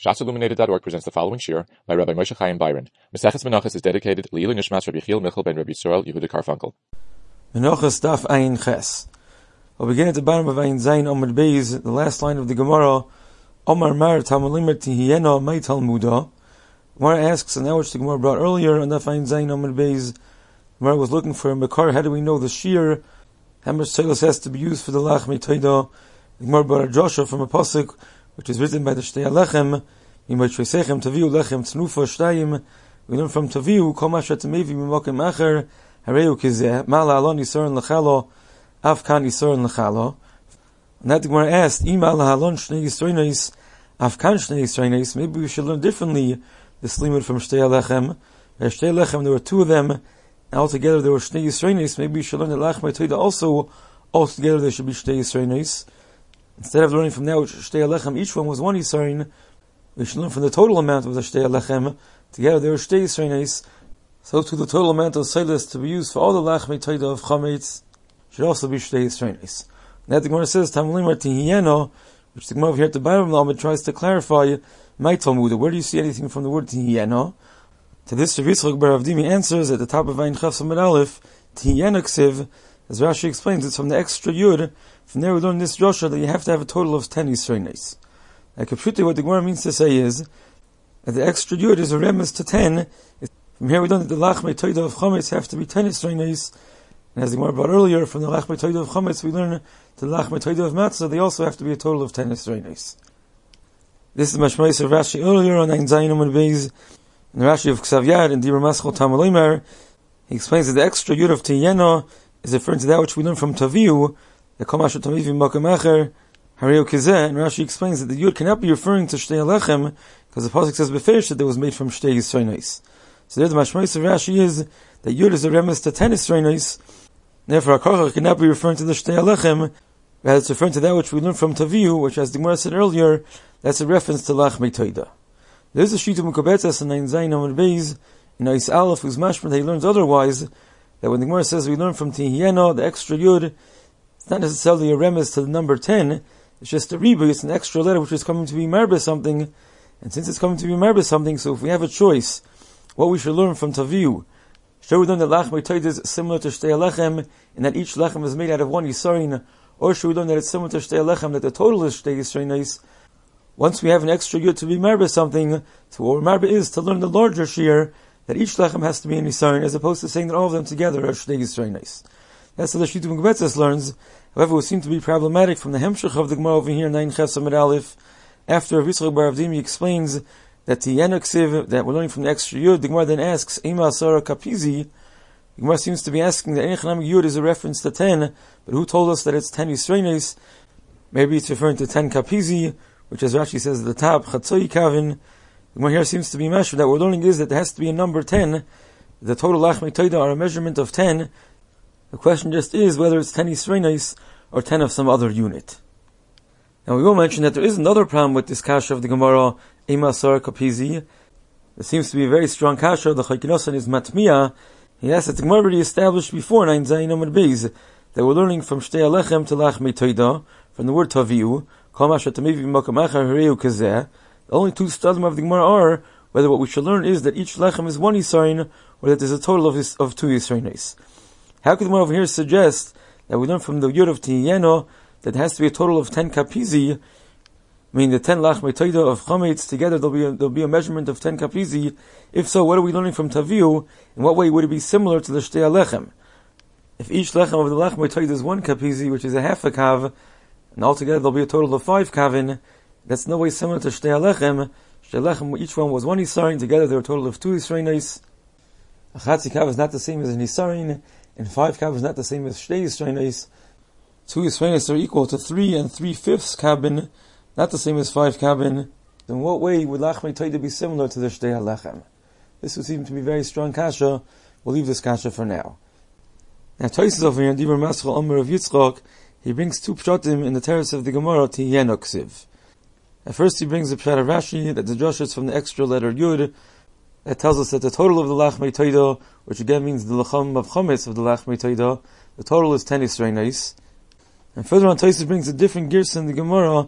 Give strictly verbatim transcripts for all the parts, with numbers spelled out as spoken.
Shas Illuminated dot org presents the following shir by Rabbi Moshe Chaim Byron. Maseches Menachos is dedicated to Leilu Nishmas Rabbi Yechiel Michal ben Rabbi Yisrael Yehuda Karfunkel. Menachos Daf Ayin Ches. We'll begin at the bottom of Ayin Zayin Amud Beis, the last line of the Gemara. Omar Mar Talmulimer Tihiyena May Talmuda. Gemara asks, and that which the Gemara brought earlier, and Daf Ayin Zayin Amud Beis, Gemara was looking for a Makar. How do we know the shir? How much Teilos has to be used for the Lachmei Toida? The Gemara brought a Joshua from a pasuk which is written by the Shtei Alechem. We learn from Taviu, Kol Masha Tamevi Mimokim Acher, Hareu Kizeh, Mala Alon Yisor L'chalo, Afkan Yisor L'chalo. And that the Gemara asked, Ima Alon Shnei Yisroinis, Afkan Shnei Yisroinis. Maybe we should learn differently this limud from Shtei Alechem. At Shtei Alechem there were two of them, and altogether there were Shnei Yisroinis. Maybe we should learn that Lachmei Toida also, altogether there should be Shtei Yisroinis. Instead of learning from now which Shtei Alechem, each one was one Yisroin, we should learn from the total amount of the Shtei Alechem. Together there were Shtei Yisroinis. So to the total amount of Seilis to be used for all the Lachmei Toida of Chametz should also be Shtei Yisroinis. Now the Gemara says, Tamlimar Tihiyeno, which the Gemara over here at the bottom of the tries to clarify, my Talmud, where do you see anything from the word Tihiyeno? To this, Rav Yitzchak bar Avdimi answers at the top of Ayin Chaf Samad Aleph, Tihiyeno Ksiv, as Rashi explains, it's from the extra Yud. From there we learn this Joshua that you have to have a total of ten Yisroinis. Like Kapshuti, what the Gemara means to say is that the extra Yud is a remes to ten. From here we learn that the Lachmei Toida of Chametz have to be ten Yisroinis. And as the Gemara brought earlier, from the Lachmei Toida of Chametz we learn the Lachmei Toida of Matzah, they also have to be a total of ten Yisroinis. This is Mashmais of Rashi earlier on Ein Zayin Amud Beis. In the Rashi of Ksav Yad and Dibur Maschal Tamalimer, he explains that the extra Yud of Tiyeno is referring to that which we learn from Taviu, the Komash Taviv Mokem Acher, Hareu Kizeh, and Rashi explains that the Yud cannot be referring to Shtei Alechem, because the pasuk says Beferish that it was made from Shtei Yisroinis. So there the Mashmais of Rashi is that Yud is a remes to ten Yisroinis, therefore Akarach cannot be referring to the Shtei Alechem, rather it's referring to that which we learn from Taviu, which as the Gemara said earlier, that's a reference to Lachmei Toida. There is a sheet of Mukabetas in Ein Zayin Amud Beis, in Ais Aleph, whose mashman he learns otherwise, that when the Gemara says we learn from Tihiyeno, the extra Yud, it's not necessarily a remes to the number ten, it's just a ribu, it's an extra letter which is coming to be marbe something, and since it's coming to be marbe something, so if we have a choice, what we should learn from Taviu, should we learn that Lachmei Toida is similar to Shtei Alechem, and that each Lechem is made out of one Yisarin, or should we learn that it's similar to Shtei Alechem, that the total is Shtei Yisroinis? Once we have an extra Yud to be marbe something, so what marbe is to learn the larger shir, that each lechem has to be in Yisarin, as opposed to saying that all of them together are Shtei Yisroinis. That's how the Shittim Gebetzes learns. However, it would seem to be problematic from the Hemshech of the Gemara over here in Ayin Ches Amud Aleph. After Rav Yitzchak bar Avdimi explains that the Yenoksiv, that we're learning from the extra Yud, the Gemara then asks, Ema Asara Kapizi. The Gemara seems to be asking that Eichanam Yud is a reference to ten, but who told us that it's ten Yisroinis? Maybe it's referring to ten Kapizi, which as Rashi says at the top, Chatzoi Kavin. The Gemara here seems to be measured that we're learning is that there has to be a number ten. The total Lachmei Toida are a measurement of ten. The question just is whether it's ten Yisroinis or ten of some other unit. Now we will mention that there is another problem with this kasha of the Gemara, Ema Asar Kapizi. There seems to be a very strong kasha. The Chaykinossan is Matmiya. He asks that the Gemara already established before in Ein Zayin Amud Beis that we're learning from Shtei Alechem to Lachmei Toida, from the word Taviu, Kol Masha Tamevi Mokem Acher Hareu Kizeh. The only two stadim of the Gemara are whether what we should learn is that each lechem is one Yisarin, or that there's a total of, his, of two Yisarinis. How could the Gemara over here suggest that we learn from the Yud of Tihiyeno that there has to be a total of ten Kapizi, meaning the ten Lachmei Toida of Chametz together there'll be, a, there'll be a measurement of ten Kapizi? If so, what are we learning from Taviu? In what way would it be similar to the Shtei Alechem? If each lechem of the Lachmei Toida is one Kapizi, which is a half a kav, and altogether there'll be a total of five kavin, that's no way similar to Shtei Alechem. Shtei Alechem, each one was one Yisarin, together they're a total of two Yisroinis. A Chatzi Kav is not the same as an Yisarin, and five Kav is not the same as Shtei Yisroinis. Two Yisroinis are equal to three and three-fifths Kabin, not the same as five Kabin. In what way would Lachmei Toida be similar to the Shtei Alechem? This would seem to be very strong kasha. We'll leave this kasha for now. Now Tosis over here in Dibur Maschal Omer of Yitzchak, he brings two pshatim in the terrace of the Gemara, Tihiyeno Ksiv. At first he brings the pshat of Rashi, that the Joshua is from the extra letter Yud, that tells us that the total of the Lachmei Toida, which again means the Lacham of Chametz of the Lachmei Toida, the total is ten Yisroinis. And further on, Tosis brings a different girsa in the Gemara,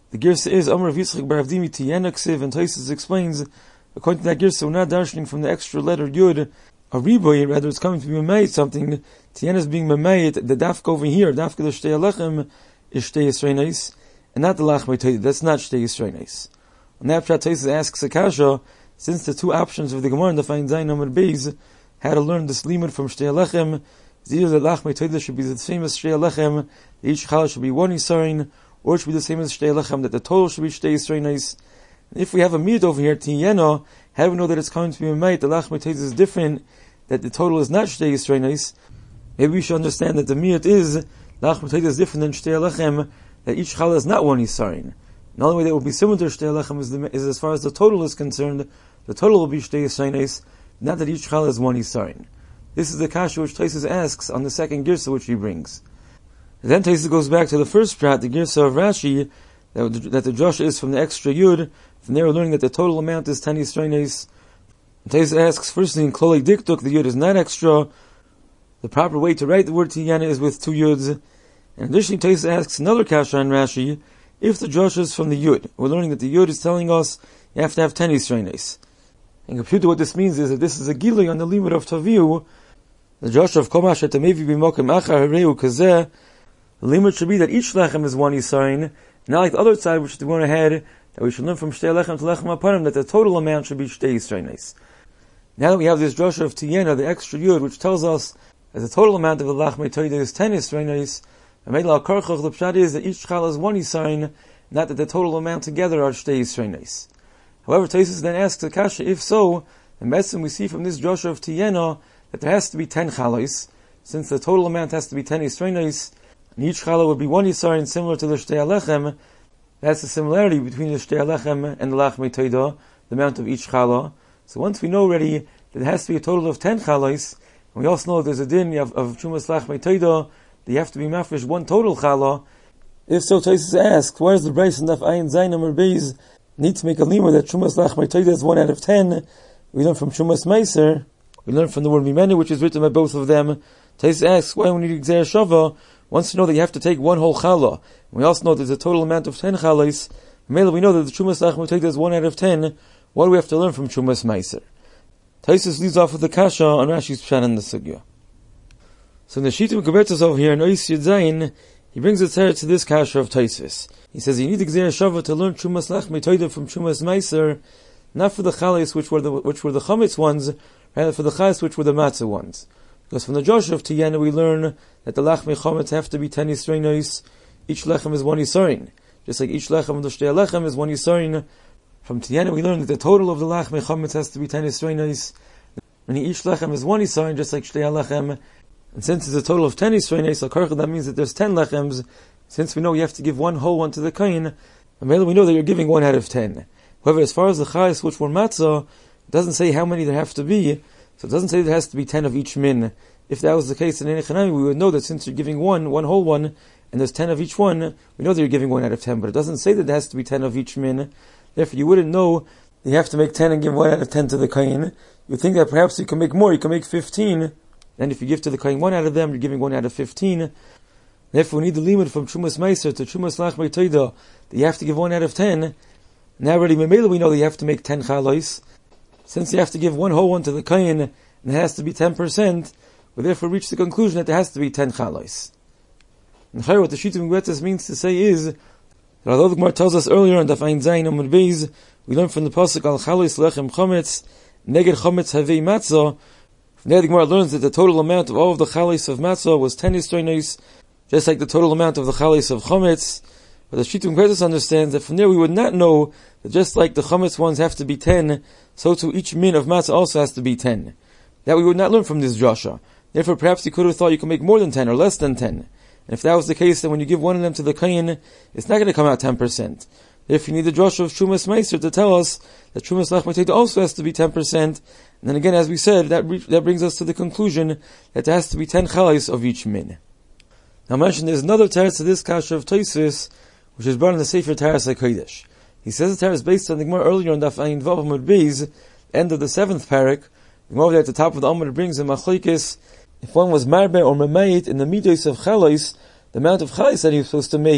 The Girsa is Amar Yitzchak Bar Avdimi Tiyena Ksiv, and Taisus explains, according to that Girsa, we're not darshaning from the extra letter Yud, a riboy, rather it's coming to be Memayit something. Tiyena is being Memayit, the dafka over here, dafka the Shtei Alechem, is Shtei Yisreinis, and not the Lachmei Toida, that's not Shtei Yisreinis. On that Pshat Taisus asks Akasha, since the two options of the Gemara in the Fain Zayin Amar Beis had to learn this limud from Shtei Alechem, it's either that Lachmei Toida should be the same as Shtei Alechem, each Chala should be one Yisarin, or it should be the same as Shtei Alechem, that the total should be Shtei Yisreinis. If we have a miyut over here, Tiyena, how do we know that it's coming to be a miyut? The Lachmei Toida is different, that the total is not Shtei Yisreinis. Maybe we should understand that the miyut is, Lachmei Toida is different than Shtei Alechem, that each Chala is not one Yisarin. The only way that will be similar to Shtei Alechem is, the, is as far as the total is concerned, the total will be Shtei Yisreinis, not that each Chala is one Yisarin. This is the kasha which Taisus asks on the second Girsa which he brings. And then Taisus goes back to the first prat, the Girsa of Rashi, that, that the Josh is from the extra Yud. From there we're learning that the total amount is ten Yisreinis. Taisus asks, firstly in Kloli Diktuk, the Yud is not extra. The proper way to write the word Tiyena is with two Yuds. And additionally Taisus asks another kasha in Rashi, if the Josh is from the Yud, we're learning that the Yud is telling us you have to have ten Yisreinis. In computer what this means is that this is a Gilui on the limit of Taviu. The Josh of Komash Etamevi B'mokim Achar Hareu Kazeh, the limit should be that each lechem is one Yisarin, not like the other side which they went ahead, that we should learn from Shtei Lechem to Lechem Aparim, that the total amount should be Shtei Yisreinis. Now that we have this Josh of Tiyena, the extra Yud, which tells us that the total amount of the Lachmei Toida is ten Yisreinis, and Meila Karchach, the Pshat is that each Chal is one Yisarin, not that the total amount together are Shtei Yisreinis. However, Taisus then asks the kasha, if so, the medicine we see from this Josh of Tiyena, that there has to be ten Chalais, since the total amount has to be ten Yisreinis, and each Chala would be one Yisarin similar to the Shtei Alechem. That's the similarity between the Shtei Alechem and the Lachmei Toida, the amount of each Chala. So once we know already that there has to be a total of ten Chalais, and we also know there's a din of, of Chumas Lachmei Toida, that you have to be mafresh one total Chala. If so, Taisus asks, why does the Bryce and Daf Ayin Zayin Amar Beis need to make a limur that Chumas Lachmei Toida is one out of ten? We learn from Chumas Meiser, we learn from the word Mimenu, which is written by both of them. Taisus asks, why do we need Gzer Shava? Once you know that you have to take one whole challah, we also know there's a total amount of ten challahs, we know that the Chumas Lachmei Toida is one out of ten. What do we have to learn from Chumas Meiser? Taisus leads off with the kasha on Rashi's Pshat in the Sugya. So in the Shitim Gebertus over here in Ois Yud Zayin, he brings a tzara to this kasha of Taisus. He says you need Gzer Shava to learn Chumas Lachmei Toida from Chumas Meiser, not for the challahs which were the which were the chametz ones, rather for the challahs which were the matzah ones. Because from the Josh of Tiyena we learn that the Lachmei Chometz have to be ten Yisreinos, each lechem is one Yisarin. Just like each lechem of the Shtei Lechem is one Yisarin. From Tiyena we learn that the total of the Lachmei Chometz has to be ten Yisreinos, and each lechem is one Yisarin, just like Shtei Lechem. And since it's a total of ten Yisreinos, that means that there's ten lechems. Since we know you have to give one whole one to the kohen, and we know that you're giving one out of ten. However, as far as the chayes which were matzah, it doesn't say how many there have to be. So it doesn't say there has to be ten of each min. If that was the case in Enechanami, we would know that since you're giving one, one whole one, and there's ten of each one, we know that you're giving one out of ten, but it doesn't say that there has to be ten of each min. Therefore, you wouldn't know that you have to make ten and give one out of ten to the kohen. You think that perhaps you can make more, you can make fifteen, and if you give to the kohen one out of them, you're giving one out of fifteen. Therefore, we need the limit from Chumas Meiser to Chumas Lachmei Toida, that you have to give one out of ten. Now already, Memela, we know that you have to make ten chalois. Since you have to give one whole one to the kohen, and it has to be ten percent, we therefore reach the conclusion that there has to be ten chalois. And here, what the Shitim Gebetus means to say is, that although the Gemara tells us earlier on Daf Ayin Zayin Amud Beis, we learn from the pasuk Al Chalois Lechem Chometz, Neged Chometz Havei Matzah. From there the Gemara learns that the total amount of all of the chalois of matzah was ten Yisreinos, just like the total amount of the chalois of Chometz. But the Shitim Gebetus understands that from there we would not know that just like the Chometz ones have to be ten, so too each min of matzah also has to be ten. That we would not learn from this Joshua. Therefore, perhaps you could have thought you could make more than ten or less than ten. And if that was the case, then when you give one of them to the kohen, it's not going to come out ten percent. Therefore, you need the Joshua of Chumas Meiser to tell us that Chumas Lachmei Toida also has to be ten percent. And then again, as we said, that re- that brings us to the conclusion that there has to be ten chalais of each min. Now, I mentioned there's another teretz to this kasha of Taisus, which is brought in the Sefer Taras HaKodesh. He says the teretz based on the Gemara earlier on Daf Ayin Vav Amud Beis, end of the seventh parak. The Gemara there at the top of the Amud brings in Machlokes, if one was marbe or memayit in the midos of chalais, the amount of chalais that he was supposed to make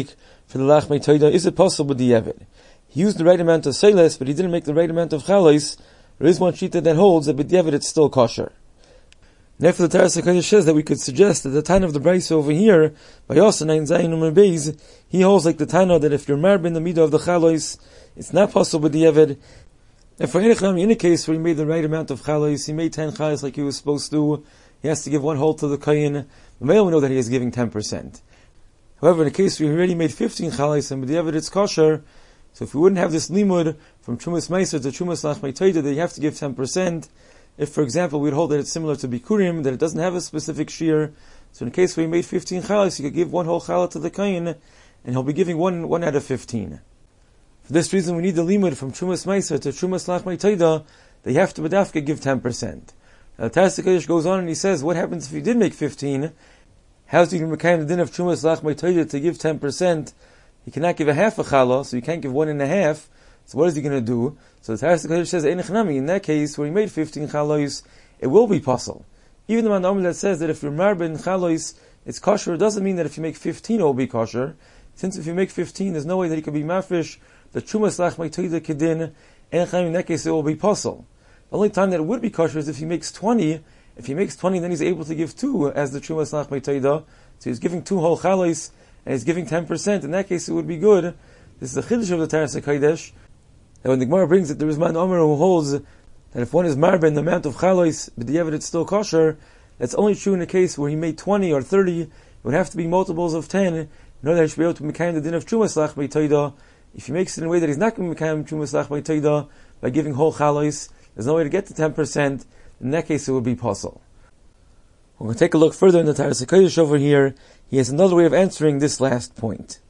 for the lachmei toida, is it possible with the Yevid? He used the right amount of seles, but he didn't make the right amount of chalos. There is one shita that holds that with Yevid it's still kosher. Therefore, the Taras HaKodesh says that we could suggest that the Tana of the Brisa over here, by Yosanein Zayin Umar Beis, he holds like the Tana that if you're marb in the middle of the chalos, it's not possible with the Yevid. And for Enechnami, in a case where he made the right amount of chalos, he made ten chalos like he was supposed to, he has to give one whole to the Kayin. The male will know that he is giving ten percent. However, in a case where he already made fifteen chalos and with the Yevid it's kosher, so if we wouldn't have this limud from Chumas Meiser to Chumas Lachmei Toida that you have to give ten percent, if, for example, we'd hold that it's similar to Bikurim, that it doesn't have a specific shear, so in a case where he made fifteen chalas, he could give one whole challah to the Kayin, and he'll be giving one one out of fifteen. For this reason, we need the limud from Chumas Meiser to Chumas Lachmei Toida, that you have to B'dafka give ten percent. Now, the Taras HaKodesh goes on and he says, what happens if you did make fifteen? How's he going to make the din of Chumas Lachmei Toida to give ten percent? He cannot give a half a challah, so he can't give one and a half. So what is he going to do? So the Taras HaKodesh says, Einechnami, in that case, where he made fifteen chalos, it will be possible. Even the Manamim that says that if you're marba in chalos, it's kosher, it doesn't mean that if you make fifteen, it will be kosher. Since if you make fifteen, there's no way that he could be mafish, the Chumas Lachmei Toida kedin, Einechnami, in that case, it will be possible. The only time that it would be kosher is if he makes twenty. If he makes twenty, then he's able to give two as the Chumas Lachmei Toida. So he's giving two whole chalos, and he's giving ten percent. In that case, it would be good. This is the chiddush of the Taras HaKodesh. And when the Gemara brings it, there is man Omer who holds that if one is marba in the amount of chalos, but the Yevid it's still kosher, that's only true in a case where he made twenty or thirty. It would have to be multiples of ten in order that he should be able to make the din of Chumas Lachmei Toida. If he makes it in a way that he's not going to make Chumas Lachmei Toida by giving whole chalos, there's no way to get to ten percent. In that case, it would be possible. We're going to take a look further in the Taras HaKodesh over here. He has another way of answering this last point.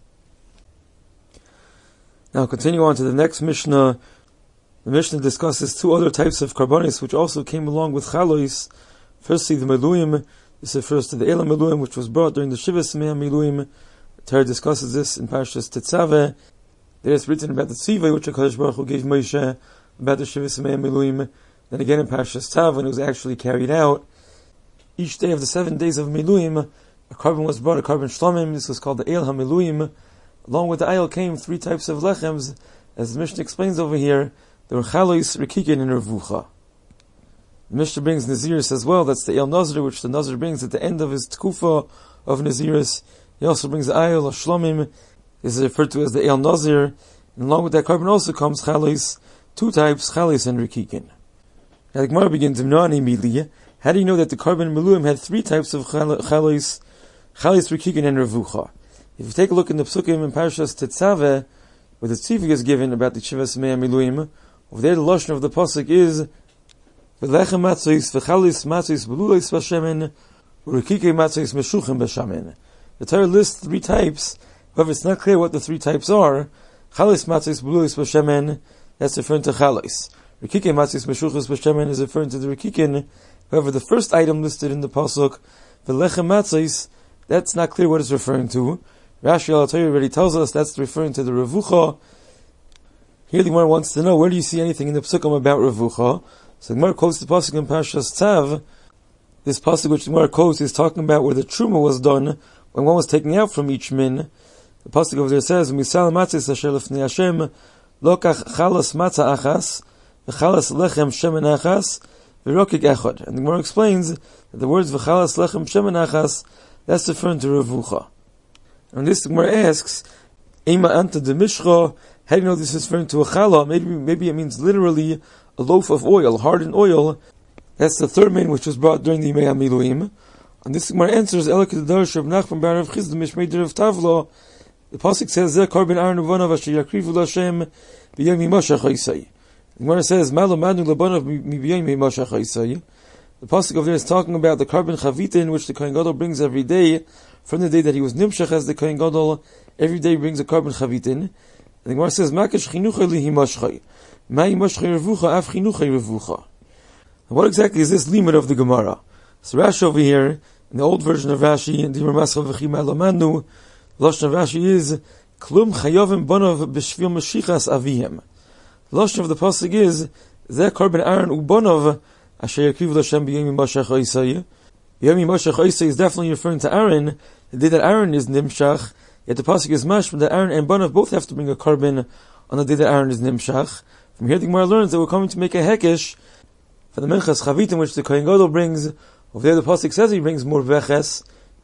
Now, continue on to the next Mishnah. The Mishnah discusses two other types of karbonis which also came along with chalos. Firstly, the meluim. This refers to the Elam meluim, which was brought during the Shivas Mea meluim. The Torah discusses this in Parshas Tetzaveh. There is written about the tzivah which HaKadosh Baruch Hu gave Moshe about the Shivas Mea meluim. Then again in Parshas Tav, when it was actually carried out, each day of the seven days of meluim, a carbon was brought, a carbon shlomim. This was called the El HaMeluim. Along with the ayil came three types of lechems, as the Mishnah explains over here. There were chalos, rikikin, and revucha. The Mishnah brings Naziris as well. That's the El Nazir, which the Nazir brings at the end of his tkufa of Naziris. He also brings the ayil of shlomim. This is referred to as the El Nazir. And along with that carbon also comes chalos, two types, chalos and rikikin. Now the Gemara begins, how do you know that the carbon meluim had three types of chalos, chalos, rikikin, and revucha? If you take a look in the Psukim in Parashas Tetzaveh, where the tzivah is given about the Shivas Mea Miluim, over there the lashon of the pasuk is V'lechem matzois v'chalis matzois b'lulos v'shemen u'rikikei matzois meshuchem b'shamen. The Torah lists three types. However, it's not clear what the three types are. Chalis matzois b'lulos v'shemen, that's referring to chalis. Rikikei matzois meshuchem b'shamen is referring to the rikikin. However, the first item listed in the pasuk V'lechem matzois, that's not clear what it's referring to. Rashi al-Torah already tells us that's referring to the revucha. Here the Gemara wants to know, where do you see anything in the Psukim about revucha? So the Gemara quotes the pasuk in Parshas Tav. This pasuk which the Gemara quotes is talking about where the truma was done when one was taken out from each min. The pasuk over there says, "Misal matzis asher lefnei Hashem lokach chalas matzah achas v'chalas lechem shemen achas v'rokik echad." And the Gemara explains that the words v'chalas lechem shemen achas, that's referring to revucha. And this the Gemara asks, Ema anta de mishcha, how do you know this is referring to a challah? Maybe, maybe it means literally a loaf of oil, hardened oil. That's the third min which was brought during the Yimei HaMiluim. And this Gemara answers, Elak D'Darash Rav Nachman bar Rav Chizda Mishmei D'Rav Tavla. The pasuk says, Zeh Karben Aaron Uvanav Asher Yakrivu L'Hashem B'Yom Yimashach Haisai. The Gemara says, Malo Manu L'Banav B'Yom Yimashach Haisai. The pasuk over there is talking about the carbon chavitin which the Kohen Gadol brings every day. From the day that he was nimshach as the Kohen Gadol, every day he brings a carbon chavitin. And the Gemara says, Makash chinuchay lihimashchay. Ma yimashchay revucha, af chinuchay revucha. What exactly is this limit of the Gemara? So Rashi over here, in the old version of Rashi, in the Ramascha v'chim alamanu, the lashon of Rashi is, Klum chayovim bonov b'shvil mashichas avihem. The lashon of the pasuk is, Zeh carbon Aaron ubonov, asher yakrivu l'Hashem b'yom yimashach haisai. Yom Yimashach Haisai is definitely referring to Aaron. The day that Aaron is Nimshach, Yet the pasuk is mashma that Aaron and Banav both have to bring a carbon on the day that Aaron is nimshach. From here the Gemara learns that we're coming to make a hekesh for the minchas chavitim, which the Kohen Gadol brings. Over there the pasuk says he brings more veches.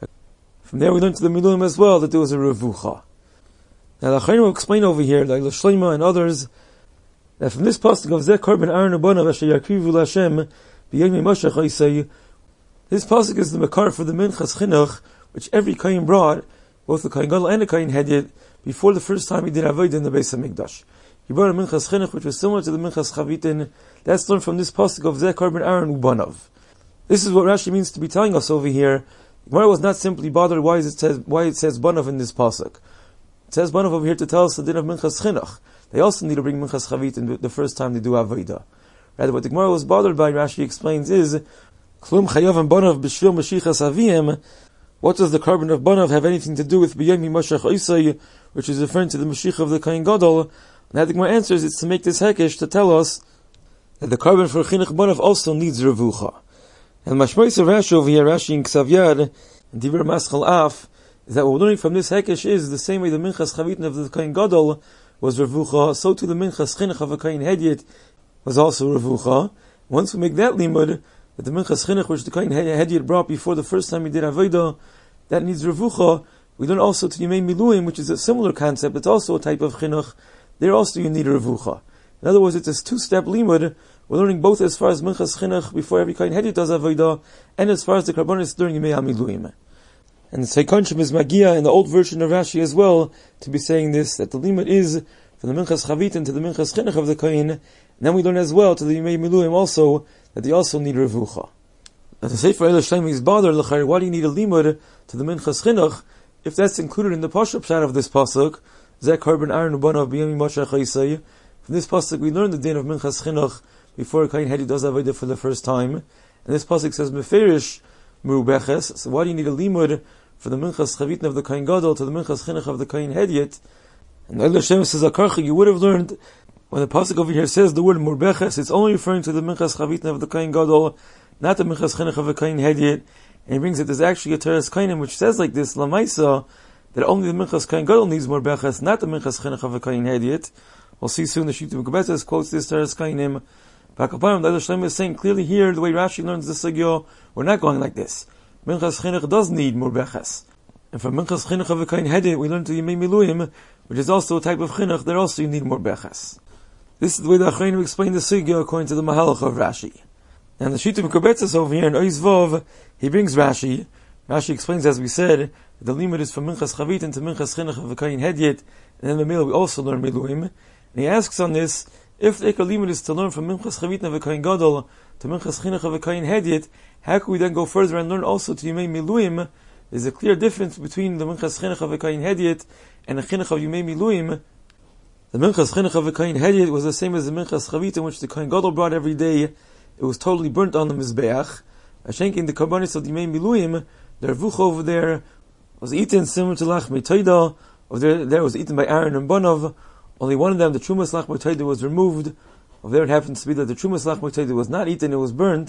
From there we learn to the miluim as well that there was a revucha. Now the Chayim will explain over here, like L'Shleima and others, that from this pasuk of Zeh Korban Aaron Ubanav Asher Yakrivu L'Hashem B'Yom Moshe Chaysay, this pasuk is the makar for the minchas chinuch, which every Kohen brought, both the Kohen Gadol and the Kohen Hedyot, before the first time he did avodah in the Beis Hamikdash. He brought a minchas chinuch which was similar to the minchas chavitin. That's learned from this pasuk of Zeh Korban Aaron Ubanav. This is what Rashi means to be telling us over here. Gemara was not simply bothered why it says why it says Banav in this pasuk. It says Banav over here to tell us the din of minchas chinuch. They also need to bring minchas chavitin the first time they do avodah. Rather, what the Gemara was bothered by, Rashi explains, is Klum chayav and Banav b'shvil mashichas aviyim. What does the carbon of Banav have anything to do with B'Yom Moshe Chaysay, which is referring to the Mashiach of the Kohen Gadol? And the Gemara answers it's to make this hekesh to tell us that the carbon for Chinuch Banav also needs revucha. And Mashmois of Rashi over here, Rashi in Ksav Yad, and Divrei Maschal Af, is that what we're learning from this hekesh is the same way the Minchas Chavitin of the Kohen Gadol was revucha, so too the Minchas Chinuch of the Kohen Hedyot was also revucha. Once we make that limud, that the Minchas Chinuch which the Kohen Hedyot brought before the first time he did Avodah, that needs revucha, we learn also to Yimei Miluim, which is a similar concept, it's also a type of Chinuch, there also you need a revucha. In other words, it's a two-step limud. We're learning both as far as Minchas Chinuch before every Kohen Hedyot does Avodah, and as far as the Karbonis during Yimei HaMiluim. And the Seikonshim is Magia in the old version of Rashi as well, to be saying this, that the limud is from the Minchas Chavitin to the Minchas Chinuch of the Kohen, and then we learn as well to the Yimei Miluim also, that they also need revucha. Now to say for Eila Shleim is bothered, why do you need a limud to the Minchas Chinuch, if that's included in the Pashup Pshat of this Pasuk, Zeh Korban Aaron Ubanav B'Yom Moshe Chaysay. From this Pasuk we learn the din of Minchas Chinuch before Kohen Hedyot does Avodah for the first time. And this Pasuk says Meferish Merubeches. So why do you need a limud for the Minchas Chavitin of the Kohen Gadol to the Minchas Chinuch of the Kohen Hedyot? And Eila Shleim says Akarcha, you would have learned when the Pasuk over here says the word Merubeches, it's only referring to the Minchas Chavitin of the Kohen Gadol, not the Minchas Chinuch of the Kohen Hedyot. And he brings it, there's actually a Teres Kohanim which says like this, Lamaisa, that only the Minchas Kohen Gadol needs more Beches, not the Minchas Chinuch of the Kohen Hedyot. We'll see soon the Shittim Kubetes quotes this Teres Kohanim. Bakaparim, the Eila Shleim is saying clearly here, the way Rashi learns the Sugya, we're not going like this. Minchas Chinuch does need more Beches. And from Minchas Chinuch of the Kohen Hedyot, we learn to Yimei Miluim, which is also a type of Chinuch, there also you need more Beches. This is the way the Achronim explain the Sugya according to the Mahalach of Rashi. And the Shittim Kubetes over here in Ois Vov, he brings Rashi. Rashi explains, as we said, that the limud is from Minchas Chavitin to Minchas Chinuch of the Kohen Hedyot, and in the middle we also learn Miluim. And he asks on this, if the Eker limud is to learn from Minchas Chavitin of the Kohen Gadol to Minchas Chinuch of the Kohen Hedyot, how can we then go further and learn also to Yimei Miluim? There's a clear difference between the Minchas Chinuch of the Kohen Hedyot and the Chinuch of Yimei Miluim. The Minchas Chinuch of the Kohen Hedyot was the same as the Minchas Chavitin which the Kohen Gadol brought every day. It was totally burnt on the Mizbeach. Ashenkin, the Karbonis of the Yimei Miluim, the Revucha over there was eaten similar to Lach Meitoida. Over there, there was eaten by Aaron and Banav. Only one of them, the Trumas Lach Meitoida, was removed. Over there it happens to be that the Trumas Lach Meitoida was not eaten, it was burnt.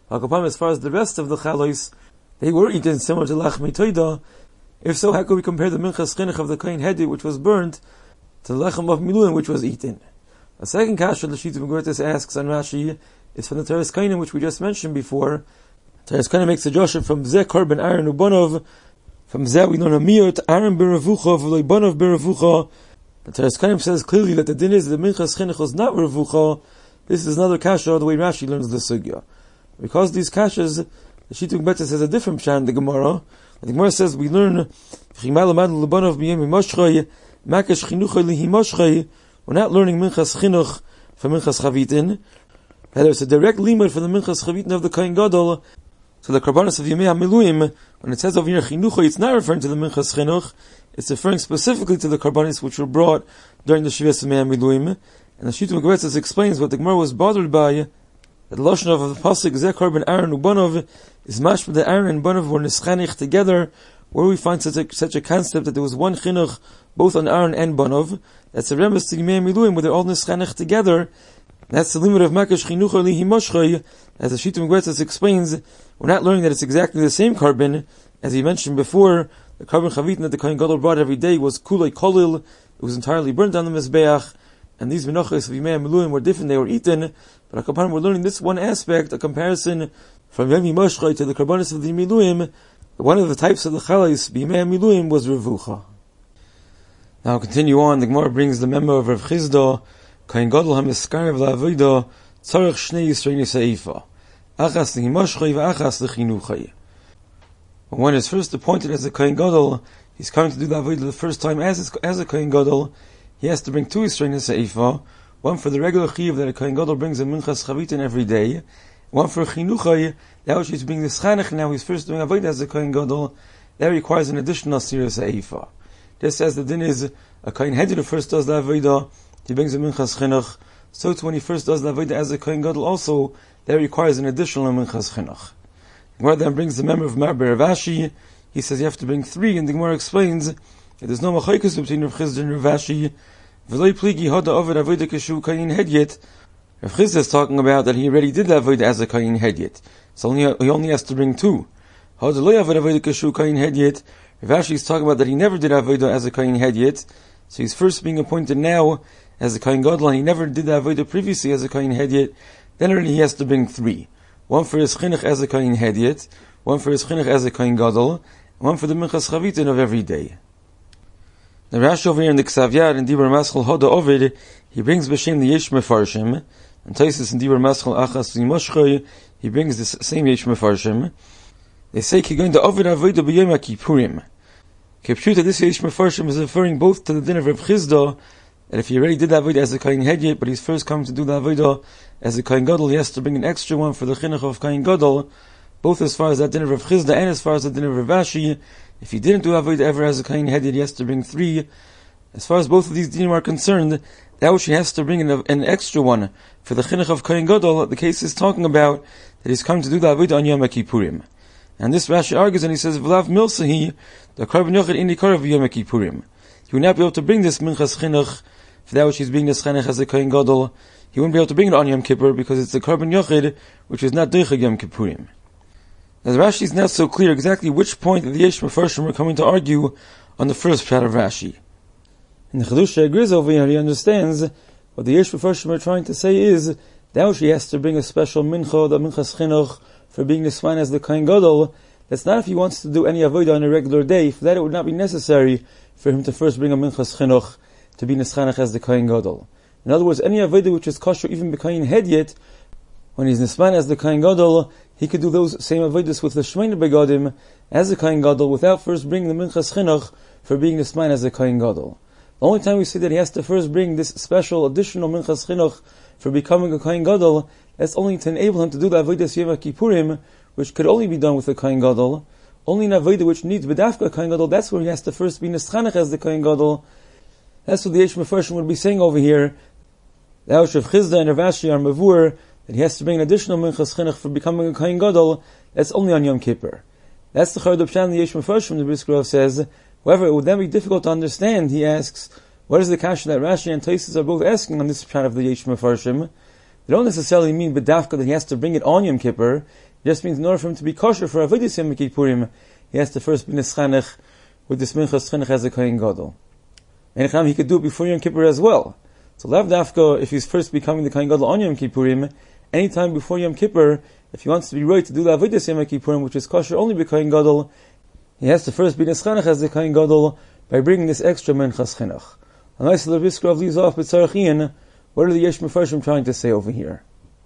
As far as the rest of the Chalois, they were eaten similar to Lach Meitoida. If so, how could we compare the Minchas Chinuch of the Kohen Hedyot, which was burnt, to the Lechem of Miluim, which was eaten? A second kasha the Shittim Kubetes asks on Rashi is from the Teres Kohanim, which we just mentioned before. Teres Kohanim makes a Joshua from Zeh Korban Aaron Ubanav. From Zeh we learn a miyot Aaron b'revucha v'loi Banav b'revucha. The Teres Kohanim says clearly that the din is that the Minchas Chinuch was not revucha. This is another kasha the way Rashi learns the sugya. Because these kashas, the Shittim Kubetes says a different pshat in the Gemara. The Gemara says we learn V'chimal l'Banav b'yem Moshchay Makesh Chinuchay lihi Moshchay. We're not learning Minchas Chinuch from Minchas Chavitin. Rather, it's a direct limud from the Minchas Chavitin of the Kohen Gadol. So the Karbanos of Yimei HaMiluim, when it says over here Chinuchay, it's not referring to the Minchas Chinuch, it's referring specifically to the Karbanos which were brought during the Shvias Yimei HaMiluim. And the Shittim Kubetes explains what the Gemara was bothered by, that the Lashon of the Pasuk Zeh Korban Aaron Ubanav is mashma that Aaron and Banav were nischanich together. Where we find such a, such a concept that there was one chinuch both on Aaron and Banav, that's a remes to Yimei HaMiluim where they're all nischanich together. That's the limit of Makesh Chinuchay lihi Moshchay. As the Shittim Kubetes explains, we're not learning that it's exactly the same carbon, as he mentioned before, the carbon chavitin that the Kohen Gadol brought every day was kulei kolil, it was entirely burnt on the Mizbeach, and these menachos of Yimei Miluim were different, they were eaten, but Akapan we're learning this one aspect, a comparison from Yemi Moshchai to the Karbonis of the Miluim. One of the types of the Chalais, B'Yimei Miluim, was Revucha. Now continue on, the Gemara brings the memo of Rav Chizda, Kohen Gadol HaMiskarev LaAvodah, Tzarech Shnei Yisreini Seifa, Achas L'Himoshchai V'Achas L'Chinuchai. When one is first appointed as a Kohen Gadol, he's coming to do the Avodah the first time as, as a Kohen Gadol, he has to bring two Yisreini Seifa, one for the regular Chiyuv that a Kohen Gadol brings a Minchas Chavitin every day, one for Chinuchai, that which he's being the Schanech now, he's first doing Avodah as a Kohen Gadol, that requires an additional Sira Seifa. Just as the din is, a Kohen Hedid who first does the Avodah, he brings a Minchas Chinuch, so too when he first does the Avodah as a Kohen Gadol also, that requires an additional Minchas Chinuch. The Gemara then brings the member of Marber Rav Ashi, he says you have to bring three, and the Gemara explains that there's no Machoikus between Rav Chizda and Rav Ashi, V'loi pligi hoda ovid Avodah keshu Kohen Hedyet. Rav Chizda is talking about that he already did the Avodah as a Kohen Hedyet, so only, he only has to bring two. Hoda lo yavad Avodah keshu Kohen Hedyet. Rav Ashi is talking about that he never did Avodah as a Kohen Hedyet, so he's first being appointed now as a Kohen Gadol, and he never did the Avodah previously as a Kohen Hedyet. Then already he has to bring three. One for his Chinuch as a Kohen Hedyet, one for his Chinuch as a Kohen Gadol, and one for the Minchas Chavitin of every day. The Rashi over here in the Ksav Yad in Dibur Maschal Hoda Ovid, he brings B'Shem the Yesh Mefarshim, and Taisus in Dibur Maschal Achas V'Moshchoy, he brings this same Yesh Mefarshim. They say he's going to Ovid Avodah B'Yom HaKippurim. Kipshuta, this Yesh Mefarshim is referring both to the din of Rav Chizda, that if he already did the Avodah as a Kohen Hedyet, but he's first coming to do the Avodah as a Kohen Gadol, he has to bring an extra one for the Chinuch of Kohen Gadol, both as far as that din of Rav Chizda and as far as the din of Rav Ashi. If he didn't do Avodah ever as a Kohen Hedyet, he has to bring three. As far as both of these dinim are concerned, that which he has to bring an, an extra one for the Chinuch of Kohen Gadol, the case is talking about that he's coming to do the Avodah on Yom HaKippurim. And this Rashi argues and he says, V'lav milsahi, the Karban Yochid in the Kor of Yom HaKippurim. He would not be able to bring this Minchas Chinuch for that which he's being the Schanech as a Kohen Gadol. He wouldn't be able to bring it on Yom Kippur because it's the Karban Yochid which is not Deichag Yom Kippurim. As Rashi is not so clear exactly which point of the Yesh Mefarshim we're coming to argue on the first pshat of Rashi. In the Chedush agrees over here, he understands what the Yesh Mefarshim are trying to say is that she has to bring a special mincha, the Minchas Chinuch, for being the swan as the Kohen Gadol. That's not if he wants to do any avodah on a regular day. For that, it would not be necessary for him to first bring a Minchas Chinuch to be Nischanach as the Kohen Gadol. In other words, any avodah which is kosher even the Kohen Hedyet, when he's Nisman as the Kohen Gadol, he could do those same avodas with the Shmeina Begadim as a Kohen Gadol without first bringing the Minchas Chinuch for being Nisman as a Kohen Gadol. The only time we see that he has to first bring this special additional Minchas Chinuch for becoming a Kohen Gadol, that's only to enable him to do the avodas Yom HaKippurim, which could only be done with the Kohen Gadol. Only an avodah which needs B'dafka Kohen Gadol, that's where he has to first be Nischanech as the Kohen Gadol. That's what the Yesh Mefarshim would be saying over here. The Rav Chizda and Rav Ashi are mavur that he has to bring an additional Minchas Chinuch for becoming a Kohen Gadol. That's only on Yom Kippur. That's the Chard Pshat in the Yesh Mefarshim. The Brisker Rav says. However, it would then be difficult to understand. He asks, what is the kasha that Rashi and Taisus are both asking on this pshat of the Yesh Mefarshim? They don't necessarily mean b'dafka that he has to bring it on Yom Kippur. It just means in order for him to be kosher for avodas Yom Kippurim, he has to first be nischanech with this Minchas Chinuch as a Kohen Gadol. And he could do it before Yom Kippur as well. So lav dafka, if he's first becoming the Kohen Gadol on Yom Kippurim, anytime before Yom Kippur, if he wants to be right to do the avodas Yom Kippurim, which is kosher only by Kohen Gadol, he has to first be nischanech as the Kohen Gadol by bringing this extra Minchas Chinuch. And nice the Brisker leaves off with Tzarachian. What are the Yesh Mefarshim trying to say over here?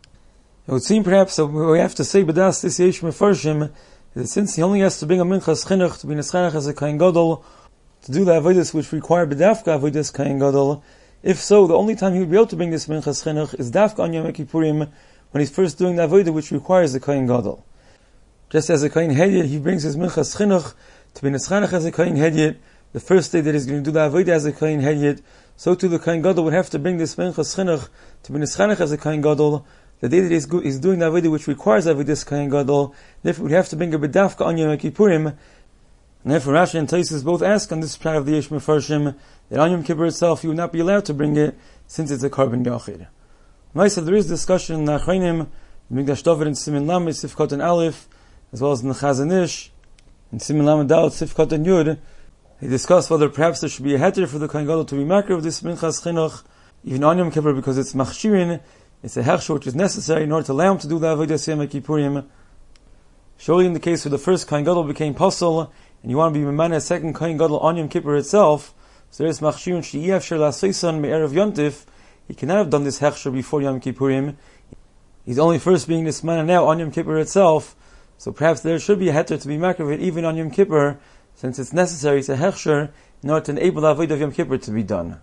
It would seem perhaps that we have to say b'das this Yesh Mefarshim is that since he only has to bring a Minchas Chinuch to be nischanech as a Kohen Gadol to do the avodas which require b'dafka avodas Kohen Gadol, if so, the only time he would be able to bring this Minchas Chinuch is dafka on Yom Kippurim when he's first doing the avodah which requires the Kohen Gadol. Just as a Kohen Hedyet, he brings his Minchas Chinuch to be nischanech as a Kohen Hedyet the first day that he's going to do the avodah as a Kohen Hedyet, so too the Kohen Gadol would have to bring this Minchas Chinuch to be nischanech as a Kohen Gadol the day that he's, go- he's doing the avodah which requires avodas Kohen Gadol. Therefore, would have to bring a b'dafka on Yom Kippurim. And therefore, Rashi and Taisus both ask on this pshat of the Yesh Mefarshim that on Yom Kippur itself you would not be allowed to bring it since it's a Karban Yochid. Nice, there is discussion in the Achreinim, the Mikdash David and Simin Lamed, Sifkot and Aleph, as well as in the Chazon Ish, In Siman Lamed Dalet Sifkat and Yud, he discussed whether perhaps there should be a heter for the Kohen Gadol to be makar of this Minchas Chinuch, even on Yom Kippur, because it's machshirin, it's a hechsher which is necessary in order to allow him to do the Avodas Yom Kippurim. Surely in the case where the first Kohen Gadol became Pasal, and you want to be Memana a second Kohen Gadol on Yom Kippur itself, so there is machshirin she'iyaf sher la'aseisan me'erev yontif, he cannot have done this hechsher before Yom Kippurim. He's only first being this man now on Yom Kippur itself, so perhaps there should be a heter to be makar of it even on Yom Kippur, since it's necessary to hechsher in order to enable the avodah of Yom Kippur to be done.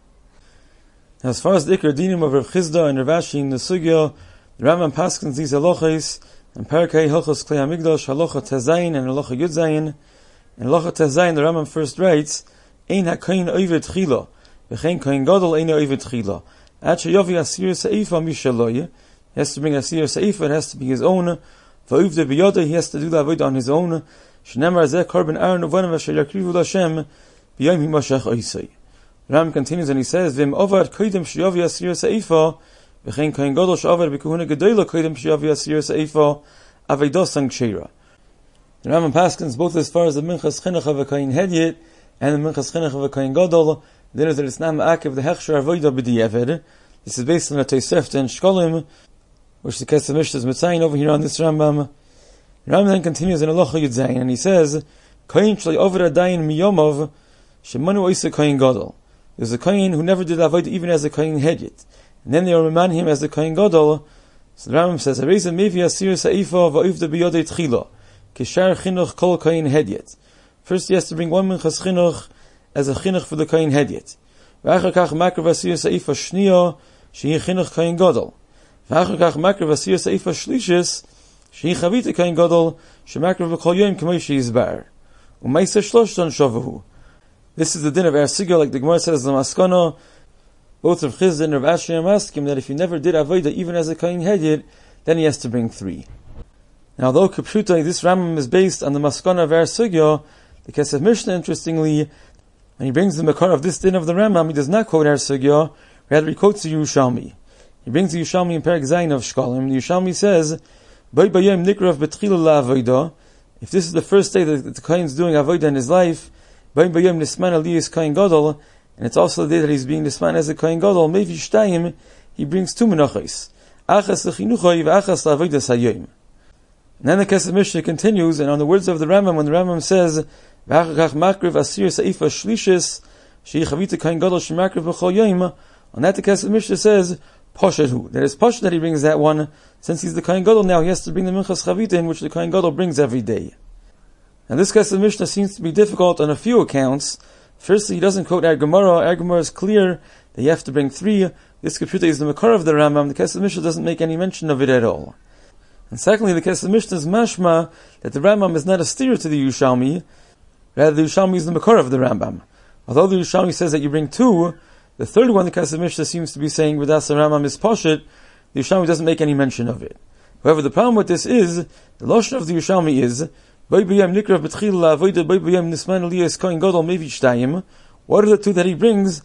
Now, as far as the Iker Dinim of Rav Chizda and Rav Ashi in the Sugya, the Rambam paskins these halachos and Parakei Hilchos Klei Hamikdash halacha Tezayin and halacha Yud Zayin. In halacha Tezayin, the Rambam first writes, Ein hakoyin oived chila, v'chein koyin gadol ein oived chila. Ad sheyavi asir seifa mishaloye. He has to bring asir seifa, it has to be his own. V'uvde b'yoda, he has to do the avodah on his own. Shnemar zeh korban Aaron uvanim asher yakrivu Hashem b'yom himashach oisei. Ram continues and he says, V'im ovad koidem sheyavi asir seifa, v'chein koyin gadol she'avad b'kuhuna gedoyla koidem sheyavi asir seifa, avedosang kshera. The Rambam paskins both as far as the Minchas Chinuch of a Kohen Hedyet and the Minchas Chinuch of a Kohen Gadol, then is that it's not ma'akev the hechsher avodah b'di'eved. This is based on a Tosefta and Shkolim, which the Kesef Mishnah is mitzayin over here on this Rambam. The Rambam then continues in halacha Yud Zayin, and he says, Kohen shlei over adayin miyomov shemanu oisa Kohen Gadol. There's a Kohen who never did avodah even as a Kohen Hedyet, and then they will remind him as the Kohen Gadol. So the Rambam says, Harei mevi asir seifa va'uvda b'yodei tchila kishar chinuch kol Kohen Hedyet. First he has to bring one minchas chinuch as a chinuch for the Kohen Hedyet. V'achar kach makar v'asir seifa shniya shehi chinuch Kohen Gadol. V'achar kach makar v'asir seifa shlishis shehi chavita Kohen Gadol shemakar v'kol yom k'may she'izbar. U'maisa shloshton shovahu. This is the din of our sigil, like the Gemara says, the maskana. Both Rav Chizda and Rav Ashi ask him that if he never did avodah even as a Kohen Hedyet, then he has to bring three. Now, although Kipshutai, this Rambam is based on the maskana of our sugya, the Kesef Mishnah, interestingly, when he brings the makar of this din of the Rambam, he does not quote our sugya, rather he quotes the Yerushalmi. He brings the Yerushalmi in Perek Zayin of Shkolim. The Yerushalmi says, Bay bayom nikrav betchila la'avodah. If this is the first day that the Kohen is doing avodah in his life, Bay bayom nisman aliyis Kohen Gadol, and it's also the day that he's being nisman as a Kohen Gadol, maybe shtayim, he brings two menachos. Achas lechinuchoi v'achas la'avodas hayom. And then the Kesef Mishnah continues, and on the words of the Rambam, when the Rambam says, V'achakach makriv asir seifa shlishis, shehi chavita Kohen Gadol shemakriv b'chol yom, on that the Kesef Mishnah says, Poshehu. That is Poshet that he brings that one, since he's the Kohen Gadol now, he has to bring the Minchas Chavita in, which the Kohen Gadol brings every day. Now this Kesef Mishnah seems to be difficult on a few accounts. Firstly, he doesn't quote our Gemara. Our Gemara is clear that you have to bring three. This Kipshuta is the Makar of the Rambam. The Kesef Mishnah doesn't make any mention of it at all. And secondly, the Kesef Mishnah is mashma that the Rambam is not a steer to the Yerushalmi, rather the Yerushalmi is the Makar of the Rambam. Although the Yerushalmi says that you bring two, the third one the Kesef Mishnah seems to be saying V'das Rambam is Poshet, the Yerushalmi doesn't make any mention of it. However, the problem with this is, the Lashon of the Yerushalmi is, what are the two that he brings?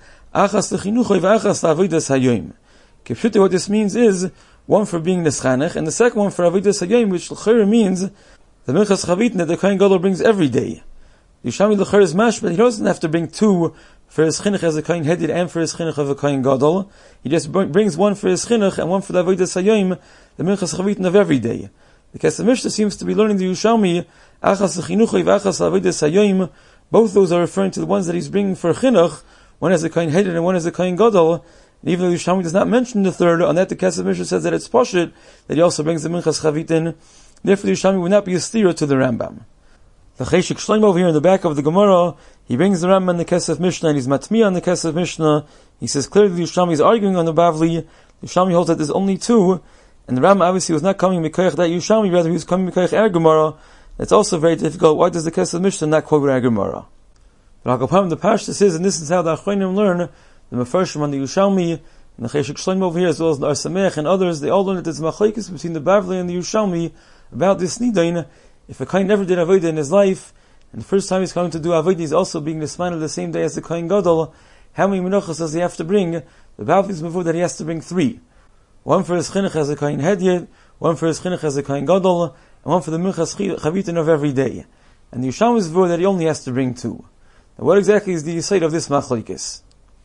Kipshuta, what this means is, one for being Neschanech, and the second one for Avodas Hayom, which l'chayr means the Minchas Chavit that the Kohen Gadol brings every day. The Yerushalmi l'chayr is mash, but he doesn't have to bring two for his chinuch as a Kohen Hedyet and for his chinuch of a Kohen Gadol. He just brings one for his chinuch and one for the Avodas Hayom, the Minchas Chavit of every day. The Kesef Mishnah seems to be learning the Yerushalmi, Achas l'chinuchoi v'achas l'Avodas Hayom. Both those are referring to the ones that he's bringing for chinuch. One as a Kohen Hedyet and one as a Kohen Gadol. And even though Yerushalmi does not mention the third, on that the Kesef Mishnah says that it's Poshet, that he also brings the Minchas Chavit in. Therefore the Yerushalmi would not be a steer to the Rambam. The Cheshik Shlomo over here in the back of the Gemara, he brings the Rambam and the Kesef Mishnah, and he's matmi on the Kesef Mishnah. He says clearly the Yerushalmi is arguing on the Bavli. The Yerushalmi holds that there's only two, and the Rambam obviously was not coming Mikoyach that Yerushalmi, rather he was coming Mikoyach our Gemara. That's also very difficult. Why does the Kesef Mishnah not quote our Gemara? But Hakapam, the Pashta says, and this is how the Achronim learn, the Mefarshim on the Yerushalmi, and the Cheshik Shlomo over here, as well as the Ar Sameach and others, they all learn that there's machlekes between the Bavli and the Yerushalmi about this nidain. If a Kohen never did avodah in his life, and the first time he's coming to do avodah is also being nisman the same day as the Kohen Gadol, how many menachos does he have to bring? The Bavli is before that he has to bring three. One for his chinuch as a Kohen Hedyet, one for his chinuch as a Kohen Gadol, and one for the Minchas Chavitin of every day. and the Yerushalmi is vur that he only has to bring two. Now what exactly is the side of this machlokes?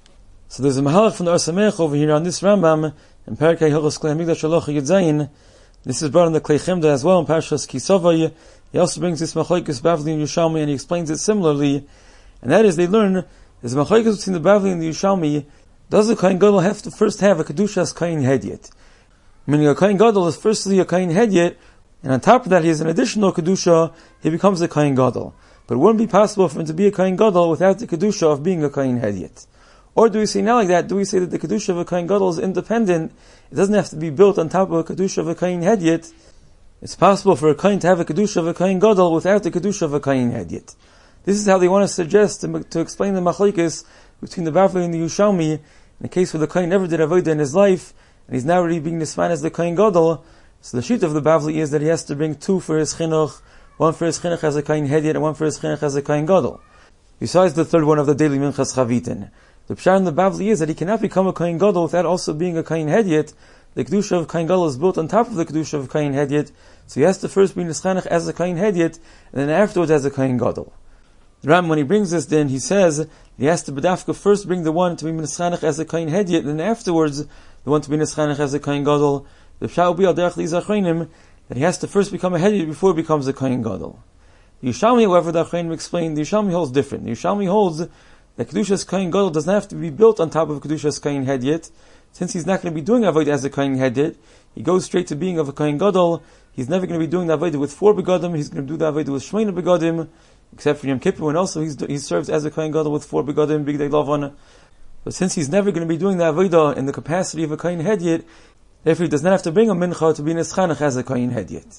So there's a mahalach from the Or Sameach over here on this Rambam, in Perkei Hilchos Klei Hamikdash Halacha Yud Zayin. This is brought in the Klei Chemda as well in Parshas Kisavai. He also brings this machlokes Bavli and Yerushalmi, and he explains it similarly. And that is, they learn, there's a machlokes between the Bavli and the Yerushalmi. Does the Kohen Gadol have to first have a Kedushas Kohen Hedyet? Meaning a Kohen Gadol is firstly a Kohen Hedyet, and on top of that he has an additional Kedusha, he becomes a Kohen Gadol. But it wouldn't be possible for him to be a Kohen Gadol without the Kedusha of being a Kohen Hedyet. Or do we say not like that? Do we say that the Kedusha of a Kohen Gadol is independent? It doesn't have to be built on top of a Kedusha of a Kohen Hedyet. It's possible for a Kohen to have a Kedusha of a Kohen Gadol without the Kedusha of a Kohen Hedyet. This is how they want to suggest to, to explain the machlokes between the Bavli and the Yerushalmi. In the case where the Kohen never did avodah in his life, and he's now already being nisman as the Kohen Gadol, so the sheet of the Bavli is that he has to bring two for his chinuch, one for his chinuch as a Kohen Hedyet, and one for his chinuch as a Kohen Gadol. Besides the third one of the daily Minchas Chavitin. The pshat in the Bavli is that he cannot become a Kohen Gadol without also being a Kohen Hedyet. The Kedusha of Kohen Gadol is built on top of the Kedusha of Kohen Hedyet, so he has to first be nischanych as a Kohen Hedyet, and then afterwards as a Kohen Gadol. The Ram, when he brings this then, he says he has to bedafka first bring the one to be nischanych as a Kohen Hedyet, and then afterwards the one to be nischanych as a Kohen Gadol. The pshat will be al derech li'zachrayim that he has to first become a Hedyet before he becomes a Kohen Gadol. The Yerushalmi, however, the Achrayim explained, the Yerushalmi holds different. The Yerushalmi holds that Kedushas Kohen Gadol does not have to be built on top of Kedushas Kohen Hedyet. Since he's not going to be doing avodah as a Kohen Hedyet, he goes straight to being of a Kohen Gadol. He's never going to be doing the avodah with four begadim. He's going to do the avodah with shmeina begadim, except for Yom Kippur, when also he's, he serves as a Kohen Gadol with four begadim, bigdei lavan. But since he's never going to be doing the avodah in the capacity of a Kohen Hedyet, therefore he does not have to bring a mincha to be neschanach as a Kohen Hedyet.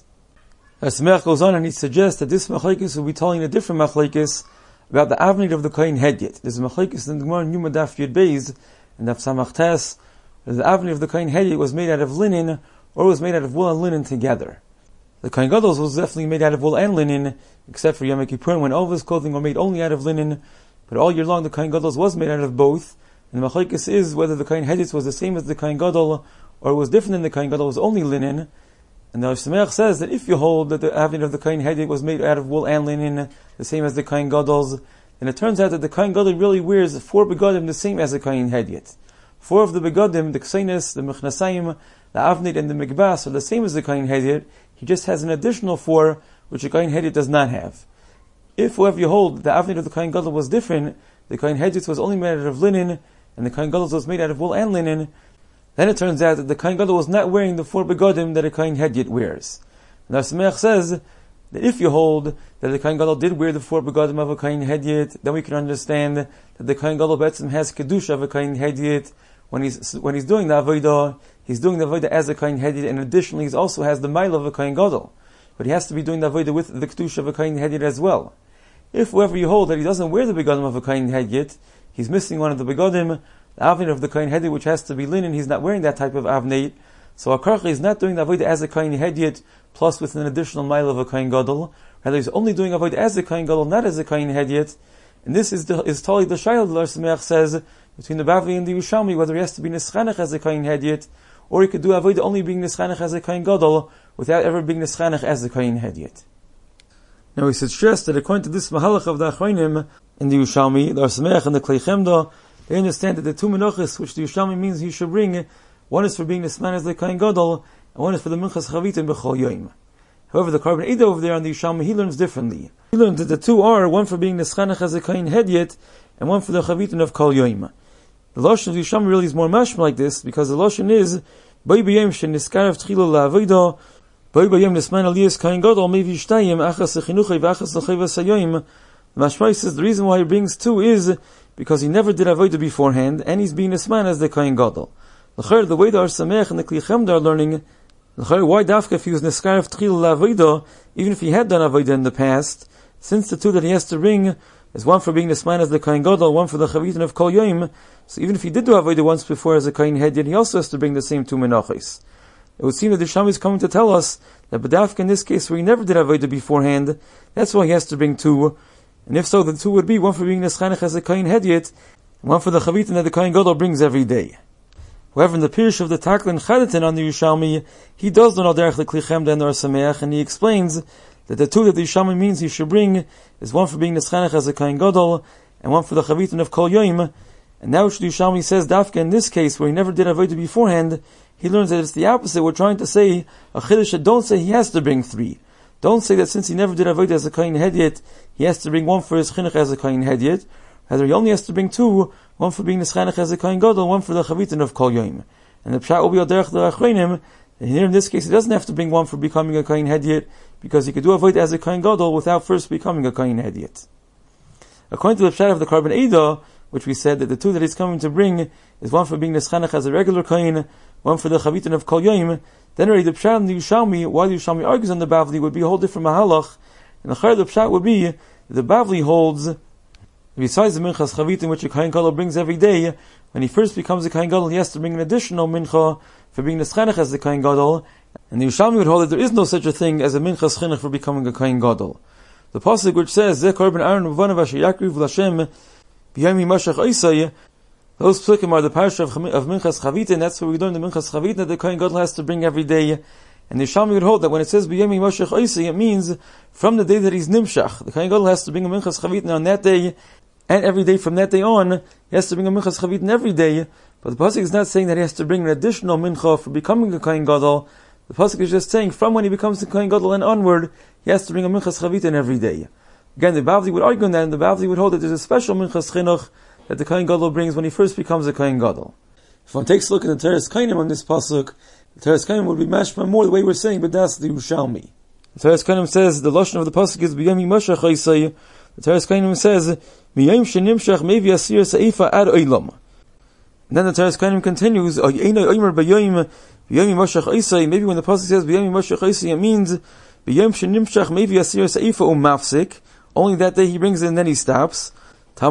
As Sameach goes on and he suggests that this machlokes will be telling a different machlokes about the avnid of the Kohen Hedyet. There's a machlokes in the Gemara Yuma Daf Yud Beis and Daf Samach Tes, that the avnid of the Kohen Hedyet was made out of linen, or was made out of wool and linen together. The Kohen Gadol was definitely made out of wool and linen, except for Yom Kippur, when all of his clothing were made only out of linen. But all year long the Kohen Gadol was made out of both. And the machlokes is whether the Kohen Hedyet was the same as the Kohen Gadol, or it was different than the Kohen Gadol, was only linen. And the Sameach says that if you hold that the avnid of the Kohen Hedyet was made out of wool and linen, the same as the Kohen Gadol's, then it turns out that the Kohen Gadol really wears four begadim the same as the Kohen Hedyet. Four of the begadim, the ksenis, the mechnasayim, the avnid, and the mikbas, are the same as the Kohen Hedyet. He just has an additional four, which the Kohen Hedyet does not have. If, however, you hold the avnid of the Kohen Gadol was different, the Kohen Hedyet was only made out of linen, and the Kohen Gadol was made out of wool and linen, then it turns out that the Kohen Gadol was not wearing the four begadim that a Kohen Hedyet wears. Now Sameach says that if you hold that the Kohen Gadol did wear the four begadim of a Kohen Hedyet, then we can understand that the Kohen Gadol betzim has kedusha of a Kohen Hedyet. When he's when he's doing the avodah, he's doing the avodah as a Kohen Hedyet, and additionally he also has the mile of a Kohen Gadol. But he has to be doing the avodah with the kedusha of a Kohen Hedyet as well. If, however, you hold that he doesn't wear the begadim of a Kohen Hedyet, he's missing one of the begadim, the avnid of the Kohen Hedyet, which has to be linen, he's not wearing that type of avnid. So a karchi is not doing the avodah as a Kohen Hedyet, plus with an additional mile of a Kohen Gadol. Rather, he's only doing avodah as a Kohen Gadol, not as a Kohen Hedyet. And this is the, is totally the shayla the Or Sameach says between the Bavli and the Yerushalmi, whether he has to be nischanech as a Kohen Hedyet, or he could do avodah only being nischanech as a Kohen Gadol, without ever being nischanech as a Kohen Hedyet. Now he should stress that according to this mahalach of the Achronim in the Yerushalmi, the Or Sameach and the Klei Chemda, they understand that the two menachos which the Yerushalmi means he should bring, one is for being nisman as the Kohen Gadol, and one is for the Minchas Chavitin b'chol yom. However, the Korban Eidah over there on the Yerushalmi, he learns differently. He learns that the two are, one for being nischanech as a Kohen Hedyet, and one for the Chavitin of kol yom. The Lashon of the Yerushalmi really is more mashma like this, because the Lashon is, Boi b'yom sheniskarav tchila la'avodah, Boi b'yom nisman aliyas Kohen Gadol, mevi shtayim, achas lechinuchay v'achas lechayvas hayoyim. The Mashmai says the reason why he brings two is because he never did avodah beforehand, and he's being nisman as the Kohen Gadol. L'chayr, the way the Or Sameach and the Klei Chemda are learning, l'chayr, why dafka if he was niskarav tchila la'avodah, even if he had done avodah in the past, since the two that he has to bring is one for being nisman as the Kohen Gadol, one for the Chavitin of kol yom, so even if he did do avodah once before as a Kohen Hedyet, he also has to bring the same two menachos. It would seem that the Yerushalmi is coming to tell us that B'dafka in this case where he never did avodah beforehand, that's why he has to bring two. And if so, the two would be one for being nischanech as a Kohen Hedyet, and one for the Chavitin that the Kohen Gadol brings every day. However, in the Pirush of the Taklin Chadatin on the Yerushalmi, he does learn al derech the Klei Chemda and the Or Sameach, and he explains that the two that the Yerushalmi means he should bring is one for being Neschanech as a Kohen Gadol, and one for the Chavitin of Kol Yoim. And now the Yerushalmi says, Dafka, in this case, where he never did Avodah beforehand, he learns that it's the opposite. We're trying to say, a Chiddush, don't say he has to bring three. Don't say that since he never did Avodah as a Kohen Hedyet, he has to bring one for his Chinuch as a Kohen Hedyet. Rather, he only has to bring two, one for being Neschanech as a Kohen Gadol, one for the Chavitin of Kol Yoim. And the Pshat will be Aderech the Achreinim, and here in this case, he doesn't have to bring one for becoming a Kohen Hedyet, because he could do Avodah as a Kohen Gadol without first becoming a Kohen Hedyet. According to the Pshat of the Korban Eidah, which we said that the two that he's coming to bring is one for being Neschanech as a regular Kohen, one for the Chavitin of Kol Yoim, then already the Pshat and the Yerushalmi, while the Yerushalmi argues on the Bavli, would be a whole different Mahalach, and the Chayr the Pshat would be, that the Bavli holds, besides the Minchas Chavitin which a Kohen Gadol brings every day, when he first becomes a Kohen Gadol, he has to bring an additional Mincha for being Neschanech as the Kohen Gadol, and the Yerushalmi would hold that there is no such a thing as a Minchas Chinuch for becoming a Kohen Gadol. The pasuk which says, "Ze Korban Aaron Uvanav Asher Yakriv L'Hashem B'Yom Yimashach Oisai," those psukim are the parsha of, of Minchas Chavitin. That's what we learn the Minchas Chavitin that the Kohen Gadol has to bring every day. And the Yerushalmi would hold that when it says B'Yom Yimashach Oisai, it means from the day that he's Nimshach. The Kohen Gadol has to bring a Minchas Chavitin on that day, and every day from that day on, he has to bring a Minchas Chavitin every day. But the pasuk is not saying that he has to bring an additional Mincha for becoming a Kohen Gadol. The pasuk is just saying from when he becomes a Kohen Gadol and onward, he has to bring a Minchas Chavitin every day. Again, the Bavli would argue on that, and the Bavli would hold that there's a special Minchas Chinuch that the Kohen Gadol brings when he first becomes a Kohen Gadol. If one takes a look at the Teres Kainim on this pasuk, the Teres Kainim would be mashma more the way we're saying, but that's the Yerushalmi. The Teres Kainim says the lashon of the pasuk is B'Yom Yimashach Oisai. The Teres Kainim says Miyom Shenimshach Mevi Asir Seifa Ad Olam. And then the Teres Kainim continues, maybe when the pasuk says B'Yom Yimashach Oisai, it means B'Yom Shenimshach Mevi Asir Seifa Um Mafsik. Only that day he brings it and then he stops. The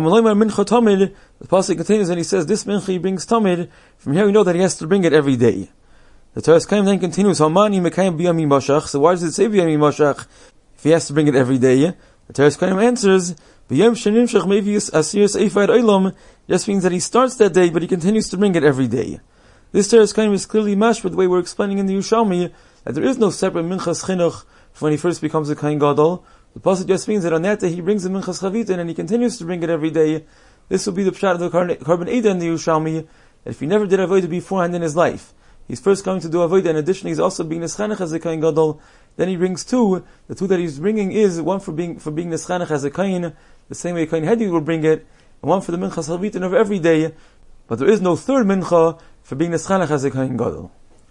pasuk continues and he says, this mincha he brings tamid. From here we know that he has to bring it every day. The Teres Kainim then continues, Hamani Mekayim B'Yom Yimashach. So why does it say B'Yom Yimashach if he has to bring it every day? The Teres Kainim answers, B'Yom Shenimshach Mevi Asir Seifa Ad Olam just means that he starts that day, but he continues to bring it every day. This Teres Kainim is clearly mashma the way we're explaining in the Yerushalmi, that there is no separate Minchas Chinuch when he first becomes a Kohen Gadol. The pasuk just means that on that day he brings the Minchas Chavitin and he continues to bring it every day. This will be the pshat of the Korban Eidah in the Yerushalmi, that if he never did Avodah beforehand in his life, he's first coming to do Avodah, and additionally he's also being Neschanech as a Kohen Gadol, then he brings two. The two that he's bringing is one for being for being Neschanech as a Kohen, the same way Kohen Hedyet will bring it, and one for the Minchas Chavitin of every day, but there is no third Mincha for being Neschanech as a Kohen Gadol.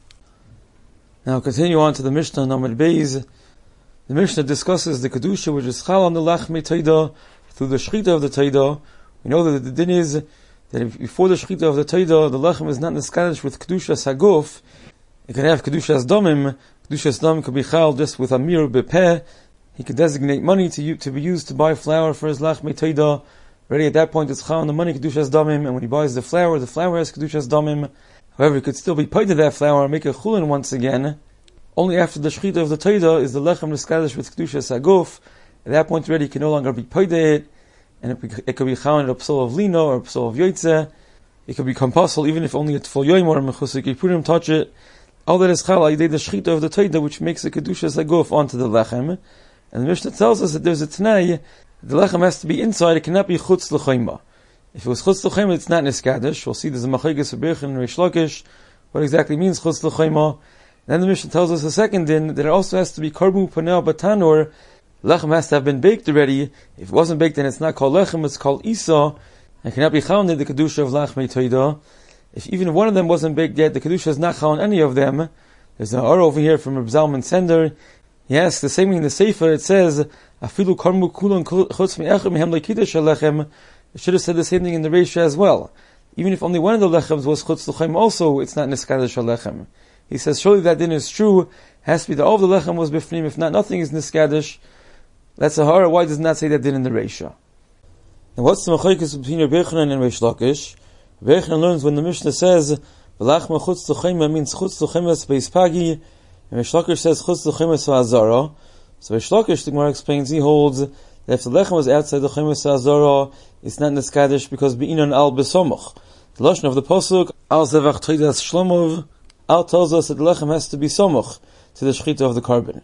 Now continue on to the Mishnah Namad Beis. The Mishnah discusses the Kedusha which is Chal on the Lachmei Teidah through the Shechita of the Teidah. We know that the din is that if before the Shechita of the Teidah, the Lachem is not neskadish with Kedusha Saguf. It can have Kedusha Domim. Kedusha Domim could be Chal just with Amir Bepeh. He could designate money to to be used to buy flour for his Lachmei Teidah. Already at that point it's Chal on the money Kedusha Domim, and when he buys the flour, the flour has Kedusha Domim. However, he could still be paid to that flour and make a Chulin once again. Only after the Shechita of the Teidah is the Lechem Neskadish with Kedusha Saguf. At that point already, he can no longer be paid it, and it, it could be Chalan a Psal of Lino or a Psal of Yotzeh. It could become possible even if only a Tfol Yoim or a Mechusik Yipurim touch it. All that is Chal Aydei the Shechita of the Teidah, which makes the Kedusha Saguf onto the Lechem. And the Mishnah tells us that there's a Tanai, the Lechem has to be inside, it cannot be Chutz L'Chayma. If it was Chutz L'Chayma, it's not Neskadish. We'll see there's a Machagas Abirch and Reish Lakish, what exactly means Chutz L'Chayma. Then the Mishnah tells us a second din, that it also has to be Karbu Panel Batanor. Lechem has to have been baked already. If it wasn't baked, then it's not called Lechem, it's called Isa. And cannot be Chalon the Kedusha of Lachmei Teidah. If even one of them wasn't baked yet, the Kedusha is not Chalon any of them. There's an R over here from Reb Zalman Sender. He asks, the same way in the Sefer, it says, Afilu Karmu Kulon Chutz Me'echem Hem Lekidesh Lechem. It should have said the same thing in the Reisha as well. Even if only one of the Lechems was Chutz L'Chaim also, it's not Neskadish Lechem. He says, surely that din is true. Has to be that all of the lechem was bifnim. If not, nothing is niskadish. That's a horror. Why does it not say that din in the Reisha? Now, what's the machlokes between Rebbe Yochanan and Reish Lakish? Rebbe Yochanan learns when the Mishnah says, "V'lachma chutz l'chayma" means chutz l'chayma beis pagi, and Reish Lakish says chutz l'chayma sa'azara. So Reish Lakish, the Gemara explains, he holds that if the lechem was outside the chayma sa'azara, it's not niskadish because be'inon al besomoch. The lashon of the pasuk al zevach teidas shlomov. Al tells us that the lechem has to be somoch to the shechita of the carbon.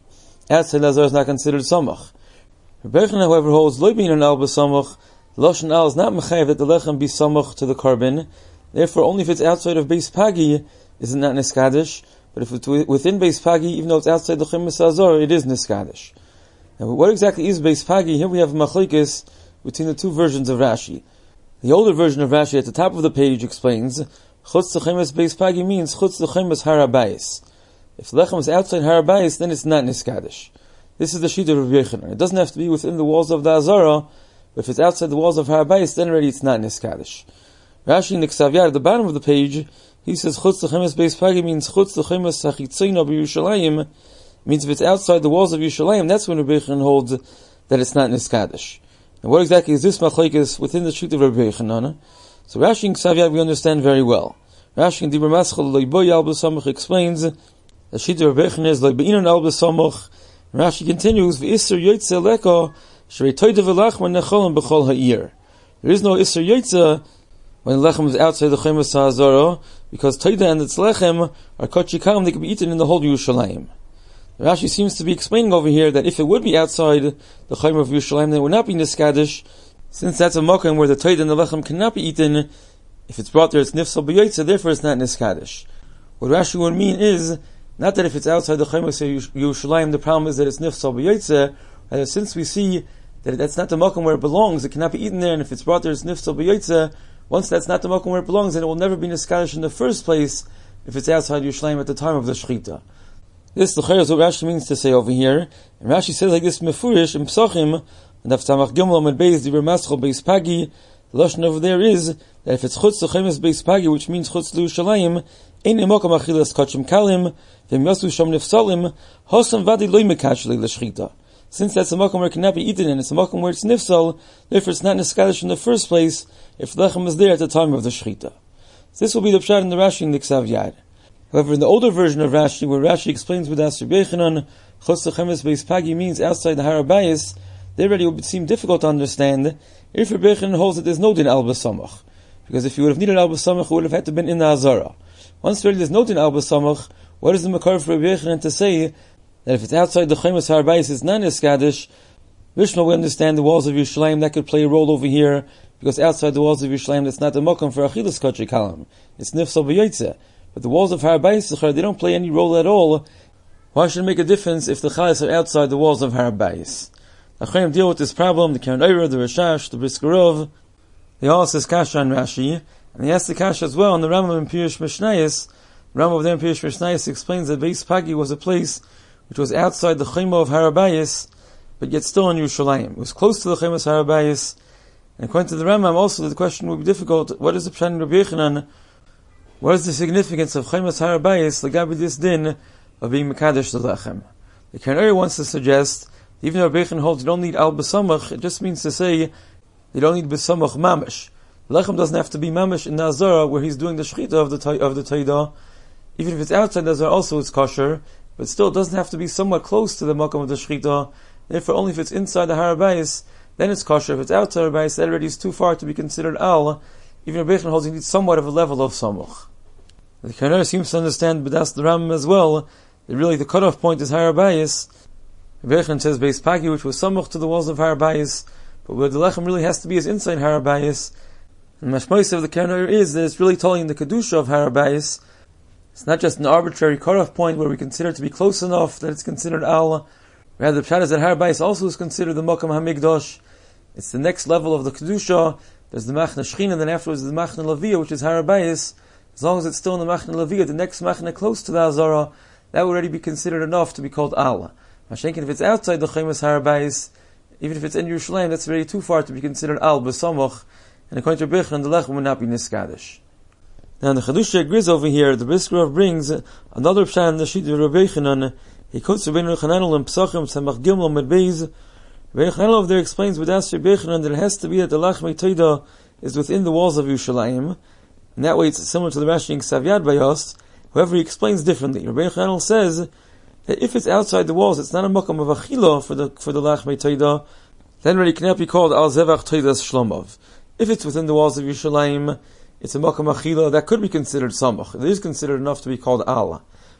outside the Azara is not considered samach. Rabbi Yochanan, however, holds loy bein an al b'samach. The lashon al is not mechayev that the lechem be samach to the carbon. Therefore, only if it's outside of Beis Pagi is it not niskadish. But if it's within Beis Pagi, even though it's outside the Chemes Azor, it is niskadish. Now, what exactly is Beis Pagi? Here we have machlokes between the two versions of Rashi. The older version of Rashi at the top of the page explains chutz l'chemes Beis Pagi means chutz l'chemes har habayis. If the lechem is outside har habayis, then it's not niskadish. This is the sheet of Rabbi Yochanan. It doesn't have to be within the walls of the Azara, but if it's outside the walls of har habayis, then already it's not niskadish. Rashi in the Ksav Yad at the bottom of the page, he says chutz l'chemes Beis Pagi means chutz l'chemes hachitzayna b'Yerushalayim. Means if it's outside the walls of Yerushalayim, that's when Rabbi Yochanan holds that it's not niskadish. And what exactly is this machlokes within the sheet of Rabbi Yochanan? So Rashi in Ksav Yad we understand very well. Rashi in Dibur Maschal loy boy al b'samach explains the sheet of Rabbi Yochanan is loy be'inon al b'samach. Rashi continues v'isser yoytze leka shrei toida v'lachman necholim b'chol ha'ir. There is no isser yoytze when the lechem is outside the Chemes Ha'azara, because toida and its lechem are kachikam, they can be eaten in the whole Yerushalayim. Rashi seems to be explaining over here that if it would be outside the Chayim of Yerushalayim, then it would not be niskadish, since that's a makom where the toid and the lechem cannot be eaten. If it's brought there, it's nifsal b'yoytze, therefore it's not niskadish. What Rashi would mean is, not that if it's outside the Chayim of Yerushalayim, the problem is that it's nifsal b'yoytze, rather since we see that that's not the makom where it belongs, it cannot be eaten there, and if it's brought there, it's nifsal b'yoytze. Once that's not the makom where it belongs, then it will never be niskadish in the first place if it's outside Yerushalayim at the time of the shechita. This l'chayr is what Rashi means to say over here. And Rashi says like this mefurish in Pesachim, and Daf Tamach Gimel Amud Beis Dibur Maschal Beis Pagi. The lashon over there is that if it's chutz l'chemes Beis Pagi, which means chutz l'Yerushalayim, ein imokam achilas kachim kalim, v'im yasu sham nifsalim, hosam vadi loy mekachli l'shchita. Since that's a makom where it cannot be eaten and it's a makom where it's nifsal, therefore it's not niskadish in the first place if the lechem is there at the time of the shechita. So this will be the pshat in the Rashi in the Ksav Yad. However, in the older version of Rashi, where Rashi explains with Asher Bechanan, chutz l'chemes Beis Pagi means outside the har habayis, they already would seem difficult to understand if Rabbi Yochanan holds that there's no din al b'samach. Because if you would have needed al b'samach, it would have had to have been in the Azara. Once already there's no din al b'samach, what is the makar for Rabbi Yochanan to say that if it's outside the chemes har habayis, it's not niskadish? Vishma, we understand the walls of Yerushalayim, that could play a role over here, because outside the walls of Yerushalayim, that's not the makom for achilas kachri kalam. It's nifsal b'yoytze. But the walls of har habayis, they don't play any role at all. Why should it make a difference if the chayes are outside the walls of har habayis? The Chayim deal with this problem, the Karen Eira, the Rashash, the Briskerov. They all says Kasha and Rashi, and they ask the Kasha as well on the Rambam in Pirush Mishnayos. The Rambam of there in Pirush Mishnayos explains that Beis Pagi was a place which was outside the Chayma of har habayis, but yet still in Yerushalayim. It was close to the Chaymas har habayis, and according to the Rambam also the question would be difficult, what is the Pshat in Rabbi Yochanan? What is the significance of Chaymas har habayis, l'gabi this din, of being Mekadesh the Lechem? The Karen Eira wants to suggest, even though Rabbi Yochanan holds you don't need al b'samach, it just means to say you don't need b'samach mamish. Lechem doesn't have to be mamish in the Azara where he's doing the shechita of the of the Taidah. Even if it's outside the Azara, also it's kosher, but still it doesn't have to be somewhat close to the makom of the shechita. Therefore, only if it's inside the har habayis, then it's kosher. If it's outside har habayis, that already is too far to be considered al. Even Rabbi Yochanan holds you need somewhat of a level of samach. The Karen Eira seems to understand, but that's the Rambam as well, that really the cutoff point is har habayis. Rabbi Yochanan says Beis Pagi, which was samach to the walls of har habayis, but where the lechem really has to be is inside har habayis. And mashmois of the Karen Eira is that it's really telling the kedusha of har habayis. It's not just an arbitrary cutoff point where we consider it to be close enough that it's considered al. Rather, the pshat is that har habayis also is considered the makam hamikdash. It's the next level of the kedusha. There's the machna shechina, and then afterwards the machna lavia, which is har habayis. As long as it's still in the machna lavia, the next machna close to the Azara, that would already be considered enough to be called al. Mashenkin, if it's outside the chemes har habayis, even if it's in Yerushalayim, that's already too far to be considered al b'samach, and according to Rabbi Yochanan, the lechem would not be niskadish. Now, in the Chadusha agrees over here, the Briskerov brings another pshat in the sheet of Rabbi Yochanan. He quotes Rabbi Yochanan in Pesachim Tzemach Gimel Amud Beis. Rabbi Yochanan over there explains with Asher Rabbi Yochanan that it has to be that the Lachmei Toida is within the walls of Yerushalayim, and that way it's similar to the Rashi in Ksav Yad Bayos. However, he explains differently. Rabbi Yochanan says that if it's outside the walls, it's not a makam of achila for the for the Lachmei Toida, then really cannot be called Al Zevach Toidas Shlomov. If it's within the walls of Yerushalayim, it's a makam achila that could be considered samach. It is considered enough to be called al.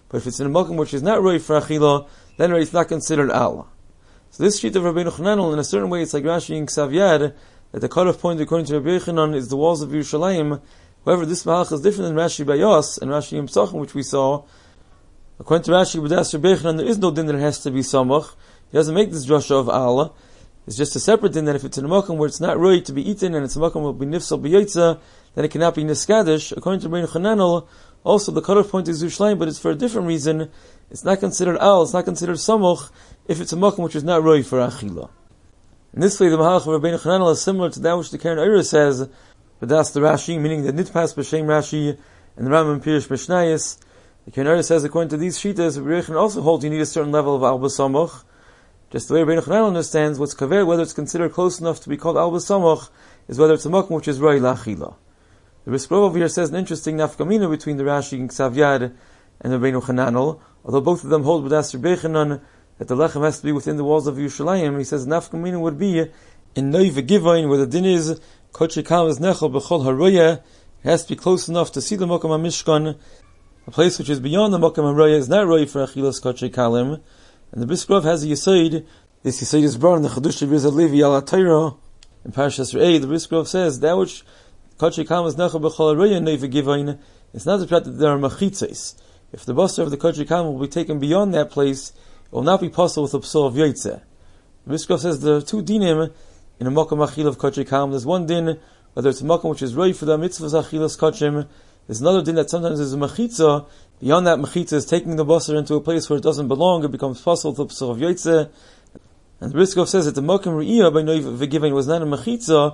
But if it's in a makom which is not roi for achila, then it's not considered al. So this sheet of Rabbeinu Chananel, in a certain way, it's like Rashi in Ksav Yad, that the cutoff point according to Rabbi Yochanan is the walls of Yerushalayim. However, this mahalach is different than Rashi Bayos and Rashi in Pesachim, which we saw. According to Rashi B'das Rabbi Yochanan, there is no din that it has to be samach. He doesn't make this drasha of al. It's just a separate din that if it's in a makom where it's not right to be eaten and it's a makom will be nifsal b'yotza, then it cannot be niskadish. According to Rabbeinu Chananel, also the cutoff point is Yerushalayim, but it's for a different reason. It's not considered al, it's not considered samach, if it's a makom which is not roi for achila. In this way, the mahalach of Rabbeinu Chananel is similar to that which the Karen Oira says, but that's the Rashi, meaning the nitpas b'shem Rashi and the Rambam Pirish Mishnayis. The Karen Oira says, according to these shitas, Rabbi Yochanan also holds you need a certain level of al b'samach. Just the way Rabbeinu Chananel understands, what's kaver, whether it's considered close enough to be called al b'samach, is whether it's a makom which is roi la'achila. The Brisker over here says an interesting nafkamina between the Rashi and Ksav Yad and Rabbeinu Chananel. Although both of them hold b'das Rabbi Yochanan that the lechem has to be within the walls of Yerushalayim, he says nafkamina would be in Noi v'Givain, where the din is kodesh kalim is nechal b'chol haroya. It has to be close enough to see the makom hamishkan. A place which is beyond the makom haroya is not roi for achilas kodesh kalim. And the Brisker has a yisoid. This yisoid is brought in the Chadush Rebbe Levi al Torah in Parashas Re'eh. The Brisker says that which kodesh kalim is nechal b'chol haroya Noi v'Givain. It's not the fact that there are machitzes. If the basar of the kodesh kalim will be taken beyond that place, it will not be possible with a psal of yotzeh. The Brisker says there are two dinim in a makom achil of kodesh kalim. There's one din, whether it's a makom which is roi for the mitzvahs achilas kodshim. There's another din that sometimes there's a mechitza. Beyond that mechitza is taking the basar into a place where it doesn't belong. It becomes possible with a psal of yotzeh. And the Brisker says that the makom re'iyah by Noi v'Givain was not a mechitza.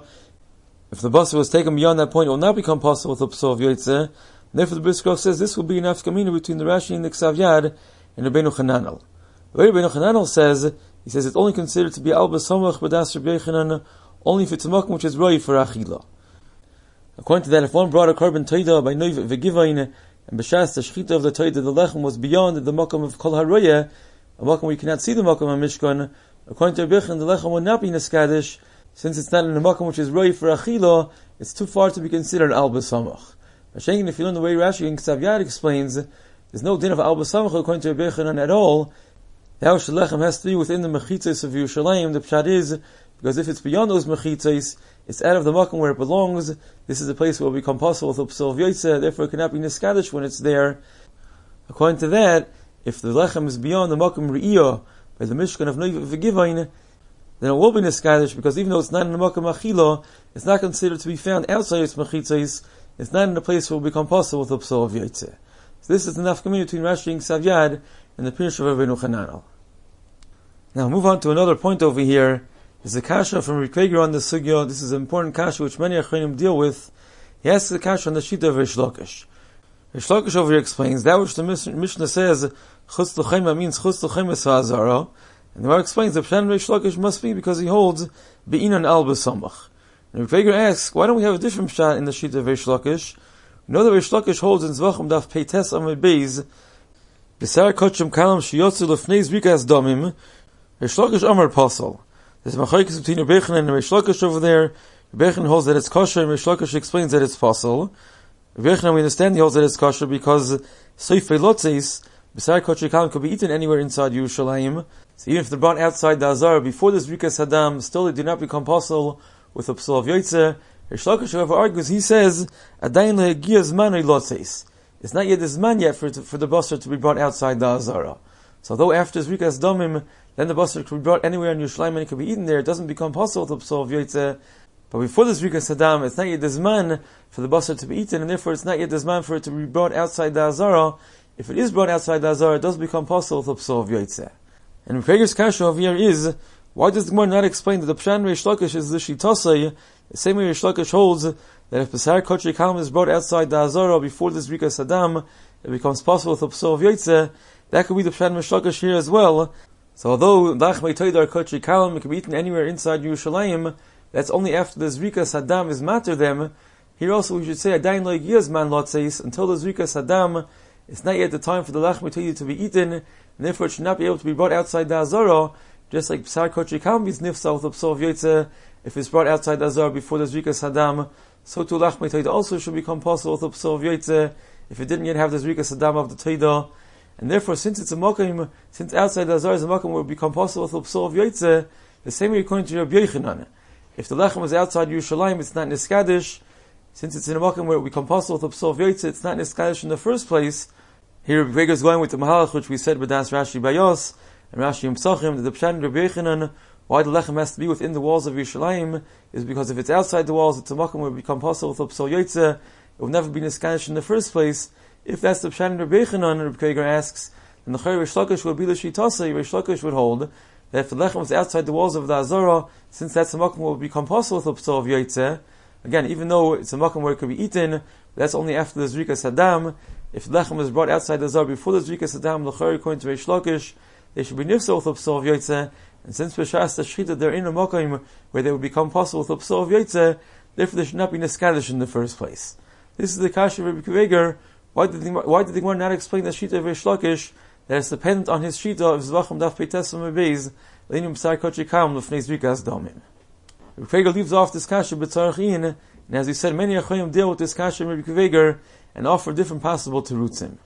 If the basar was taken beyond that point, it will not become possible with a psal of yotzeh. Therefore, the Brisker says this will be an afkamina between the Rashi and the Ksav Yad and Rabbeinu Chananel. The way Rabbeinu Chananel says, he says it's only considered to be al b'samach b'das Rabbi Yochanan only if it's a makom which is roi for achila. According to that, if one brought a korban toida by Noi v'Givain and b'shas the shechita of the toida, the lechem was beyond the makom of kol haroya, a makom where you cannot see the makom hamishkan. According to Rabbi Yochanan, the lechem will not be neskadish since it's not in a makom which is roi for achila. It's too far to be considered al b'samach. Hashem, if you learn the way Rashi and Ksav Yad explains, there's no din of al b'samach according to Rabbi Yochanan at all. The house lechem has to be within the mechitzos of Yerushalayim. The pshat is, because if it's beyond those mechitzos, it's out of the makom where it belongs. This is a place where it will become possible with a psal of yotzeh, therefore it cannot be niskadish when it's there. According to that, if the lechem is beyond the makom re'iyah, by the mishkan of Noi v'Givain, then it will be niskadish, because even though it's not in the makom achila, it's not considered to be found outside its mechitzos. It's not in a place where it will become possible with a psal of yotzeh. So this is the nafkamina between Rashi and Ksav Yad and the Pirish of Rabbeinu Chananel. Now move on to another point over here. There's a kasha from Rikveger on the sugya. This is an important kasha which many Achronim deal with. He asks the kasha on the shita of Rish Lakish. Rish Lakish over here explains that which the Mishnah says chutz l'chema means chutz l'chema sa'azara, and the Gemara explains that Pshan Rish Lakish must be because he holds be'inan al b'samach. And Rikveger asks, why don't we have a different pshat in the shita of Rish Lakish? We know that Rish Lakish holds in Zvachim daf peites amid beis b'sar kotchem kalam shiyotzu l'fnei zrikas damim. Rish Lakish Amar Pasal. There's a machlokes between Rabbi Yochanan and Rish Lakish over there. Rabbi Yochanan holds that it's kosher, and Rish Lakish explains that it's Pasal. Rabbi Yochanan, we understand he holds that it's kosher because Seifei Lotzis, b'sar kotchem kalam, could be eaten anywhere inside Yerushalayim. So even if they're brought outside the Azara before this Zrikas Hadam, still they do not become Pasal with a psal of yotzeh. Rish Lakish, however, argues, he says, Adayin le'egia zman lotzes. It's not yet the zman yet for, for the basar to be brought outside the Azara. So although after Zrikas Damim, then the basar could be brought anywhere in Yerushalayim and it could be eaten there, it doesn't become possible with a psal of yotzeh. But before the Zrikas Hadam, it's not yet the zman for the basar to be eaten, and therefore it's not yet the zman for it to be brought outside the Azara. If it is brought outside the Azara, it does become possible with a psal of yotzeh. And Rikveger's kasha over here is, why does the Gemara not explain that the Pshan Rish Lakish is the Shitasei, the same way Rish Lakish holds that if B'sar Kotchei Kalam is brought outside the Azara before this Zrikas Hadam, it becomes possible with a psal of yotzeh. That could be the Pshan Rish Lakish here as well. So although Dachmei Toidar Kotchei Kalam can be eaten anywhere inside Yerushalayim, that's only after the Zrikas Hadam is matter them. Here also we should say Adayin lo yigiyaz man lotzeis, until the Zrikas Hadam, it's not yet the time for the Lachmei Toidar to be eaten, and therefore it should not be able to be brought outside the Azara. Just like B'sar Kotchei Kalam is nifsal with a psal of yotzeh, if it's brought outside the Azar before the Zrikas Hadam, so too Lachmei Toida also should become possible with a psal of yotzeh, if it didn't yet have the Zrikas Hadam of the Toida. And therefore, since it's a Mokim, since outside the Azara is a Mokim where it would become possible with Psal of Yotzeh, the same way according to Rabbi Yochanan. If the Lechem was outside Yerushalayim, it's not Niskadish. Since it's in a Mokim where it would become possible with Psal of Yotzeh, it's not Niskadish in the first place. Here, Rabbi Yehuda is going with the Mahalach, which we said with Das Rashi Bayos, and Rashi Yimsachim, that the Pshat in Rabbi Yochanan, why the Lechem has to be within the walls of Yerushalayim, is because if it's outside the walls, it's a Mokim where it would become possible with Psal Yotzeh, it would never be Niskadish in the first place. If that's the Pshat in Rabbi Yochanan, Rabbi Yehuda asks, then the Chayr Reish Lakish would be the Shitasa. Reish Lakish would hold that if the Lechem was outside the walls of the Azara, since that's a Mokum will become possible with the Psal of Yotzeh, again, even though it's a Mokum where it could be eaten, that's only after the Zrikas Hadam. If the Lechem was brought outside the Azara before the Zrikas Hadam, the Chayr, according to Reish Lakish, they should be nifsa with the Psal of Yotzeh, and since B'shas the Shchita, they're in a Mokum where they would become possible with the Psal of Yotzeh, therefore they should not be Niskadish in the first place. This is the Kasha of Rabbi Kiveger. Why did the why did the Gemara not explain the Shita of Reish Lakish that it's dependent on his Shita of Zvachim Daf Peites Mebeis Leinim B'Sar Kochi Kam L'Fnei Zrikas Domim. Rabbi Kiveger leaves off this Kasha B'Tzarachin, and as we said, many Achayim deal with this Kasha Rabbi Kiveger and offer different possible terutzim.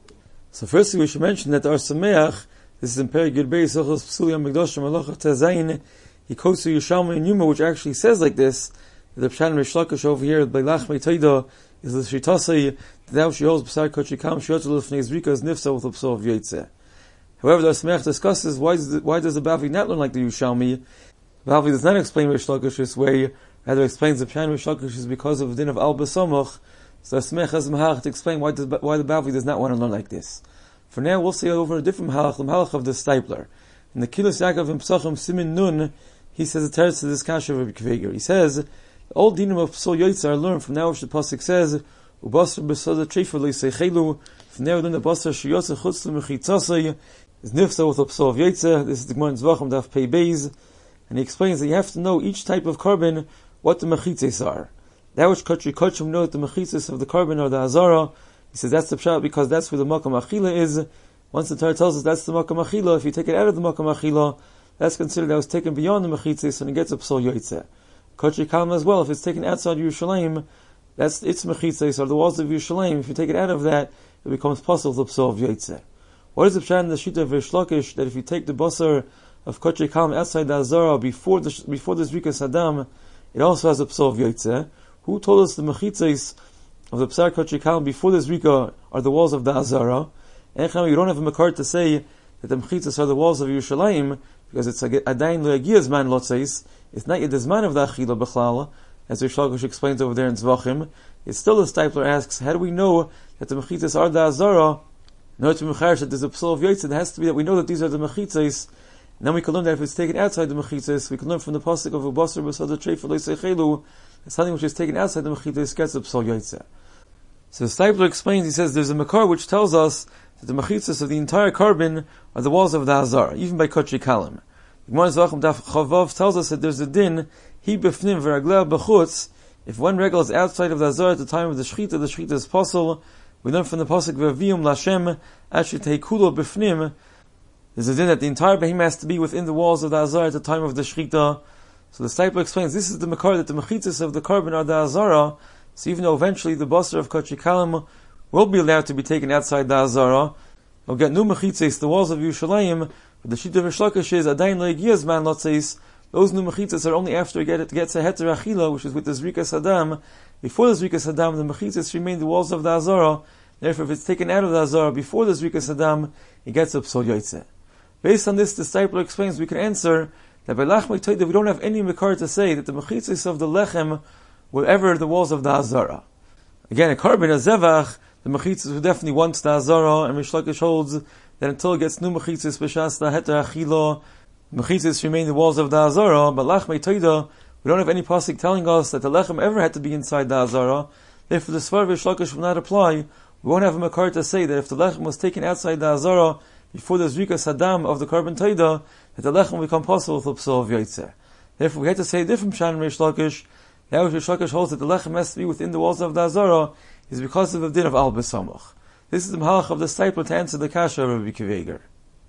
So firstly, we should mention that our Sameach, this is in Perek Yud Beis Hilchos Psulim Mikdoshim Halacha Tezayin, he quotes to Yerushalmi and Yuma, which actually says like this, that the Pshat in Reish Lakish over here, Beilach Meitayda, is the Shitasa, that she holds B'Sar Kochi Kam Shiotel L'Fnei Zrikas Nifsa with the Psal of Yotzeh. However, the Sameach discusses why does the, why does the Bavli not learn like the Yerushalmi? The Bavli does not explain Reish Lakish this way, rather explains the Pshat in Reish Lakish is because of the din of Al B'Samach. So the Sameach has Mahalach to explain why, does, why the Bavli does not want to learn like this. For now, we'll see over a different Mahalach, the Mahalach of the Stipler. In the Kilos Yaakov in Pesachim Simin Nun, he says a teretz to this Kasha of Rabbi Kiveger. He says, the old dinim of Psal Yotzeh are learned from now which the Pasuk says, Ubasar b'sada treifa lo'iseichelu. From there, then the basar sheyotze chutz l'mechitzasei is nifsa with a Psal of Yotzeh. This is the Gemara in Zvachim Daf Pei Beis, and he explains that you have to know each type of carbon what the mechitzes are. That which kachri kachrim know that the mechitzes of the carbon are the azara. He says that's the pshat because that's where the makam achila is. Once the Torah tells us that's the makam achila, if you take it out of the makam achila, that's considered that was taken beyond the mechitzes and it gets a Psal Yotzeh. Kachri kalma as well, if it's taken outside Yerushalayim, that's its mechitzes, or the walls of Yerushalayim. If you take it out of that, it becomes possible the Psal of Yotzeh. What is the pshat in the Shita of Reish Lakish that if you take the basar of Kachri Kalm outside the Azara before the before the Zrikas Hadam, it also has a Psal of Yotzeh? Who told us the mechitzes of the Psar Kachri Kalm before the Zrika are the walls of the Azara? And you don't have a makar to say that the mechitzes are the walls of Yerushalayim because it's like adayin lo'agiyaz man lotzais. It's not yet the zman of the achila b'chlal, as Reish Lakish explains over there in Zvachim. It's still the Stipler asks, how do we know that the mechitzes are the Azara? In order to mecharish that there's a Psal of Yotzeh, it has to be that we know that these are the mechitzes. And then we can learn that if it's taken outside the mechitzes, we can learn from the pasuk of Ubasar b'sada treifa lo'iseichelu, that something which is taken outside the mechitzes gets a Psal Yotzeh. So the Stipler explains, he says, there's a makar which tells us that the mechitzes of the entire carbon are the walls of the Azara, even by Kachri Kalim. The Gemara Zvachim Daf Chavav tells us that there's a din, he b'fnim v'ragleh b'chutz. If one regel is outside of the Azara at the time of the Shechita, the Shechita is possible. We learn from the pasuk v'aviyum lashem asher teikulo b'fnim. There's a din that the entire behemoth has to be within the walls of the Azara at the time of the Shechita. So the Stipler explains this is the makar that the mechitzes of the carbon are the Azara. So even though eventually the basar of Kachri Kalim will be allowed to be taken outside the Azara, we'll get new mechitzes, the walls of Yerushalayim. But the Shita of Reish Lakish is adayin lo'agiyaz man lotzais. Those new mechitzes are only after it gets a heter achila, which is with the Zrikas Hadam. Before the Zrikas Hadam, the mechitzes remain the walls of the Azara. Therefore, if it's taken out of the Azara before the Zrikas Hadam, it gets a Psal Yotzeh. Based on this, the Stipler explains we can answer that by Lach Meitayda we don't have any makar to say that the mechitzes of the Lechem were ever the walls of the Azara. Again, a carbon, a Zevach, the mechitzes were definitely once the Azara, and Reish Lakish holds that until it gets new mechitzes, b'shas the heter achila, mechitzes remain the walls of the Azara, but Lach Meitayda, we don't have any pasuk telling us that the Lechem ever had to be inside the Azara. Therefore, the Svar of Reish Lakish will not apply. We won't have a makar to say that if the Lechem was taken outside the Azara before the Zrikas Hadam of the carbon Taida, that the Lechem will become possible with the Psal of Yotzeh. Therefore, we had to say a different pshat in Reish Lakish. Now, Reish Lakish holds that the Lechem has to be within the walls of the Azara is because of the din of Al B'Samach. This is the Mahalach of the Stipler to answer the Kasha of Rabbi Kiveger.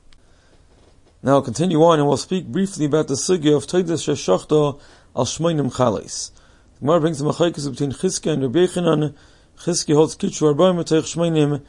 Now, I'll continue on and we'll speak briefly about the sugya of Teidas Sheshachta al Shmoinim Chales. The Gemara brings the Machaikas between Chizkiah and Rabbi Yochanan. Chizkiah holds Kitchu Arbaim B'Teich Shmoinim.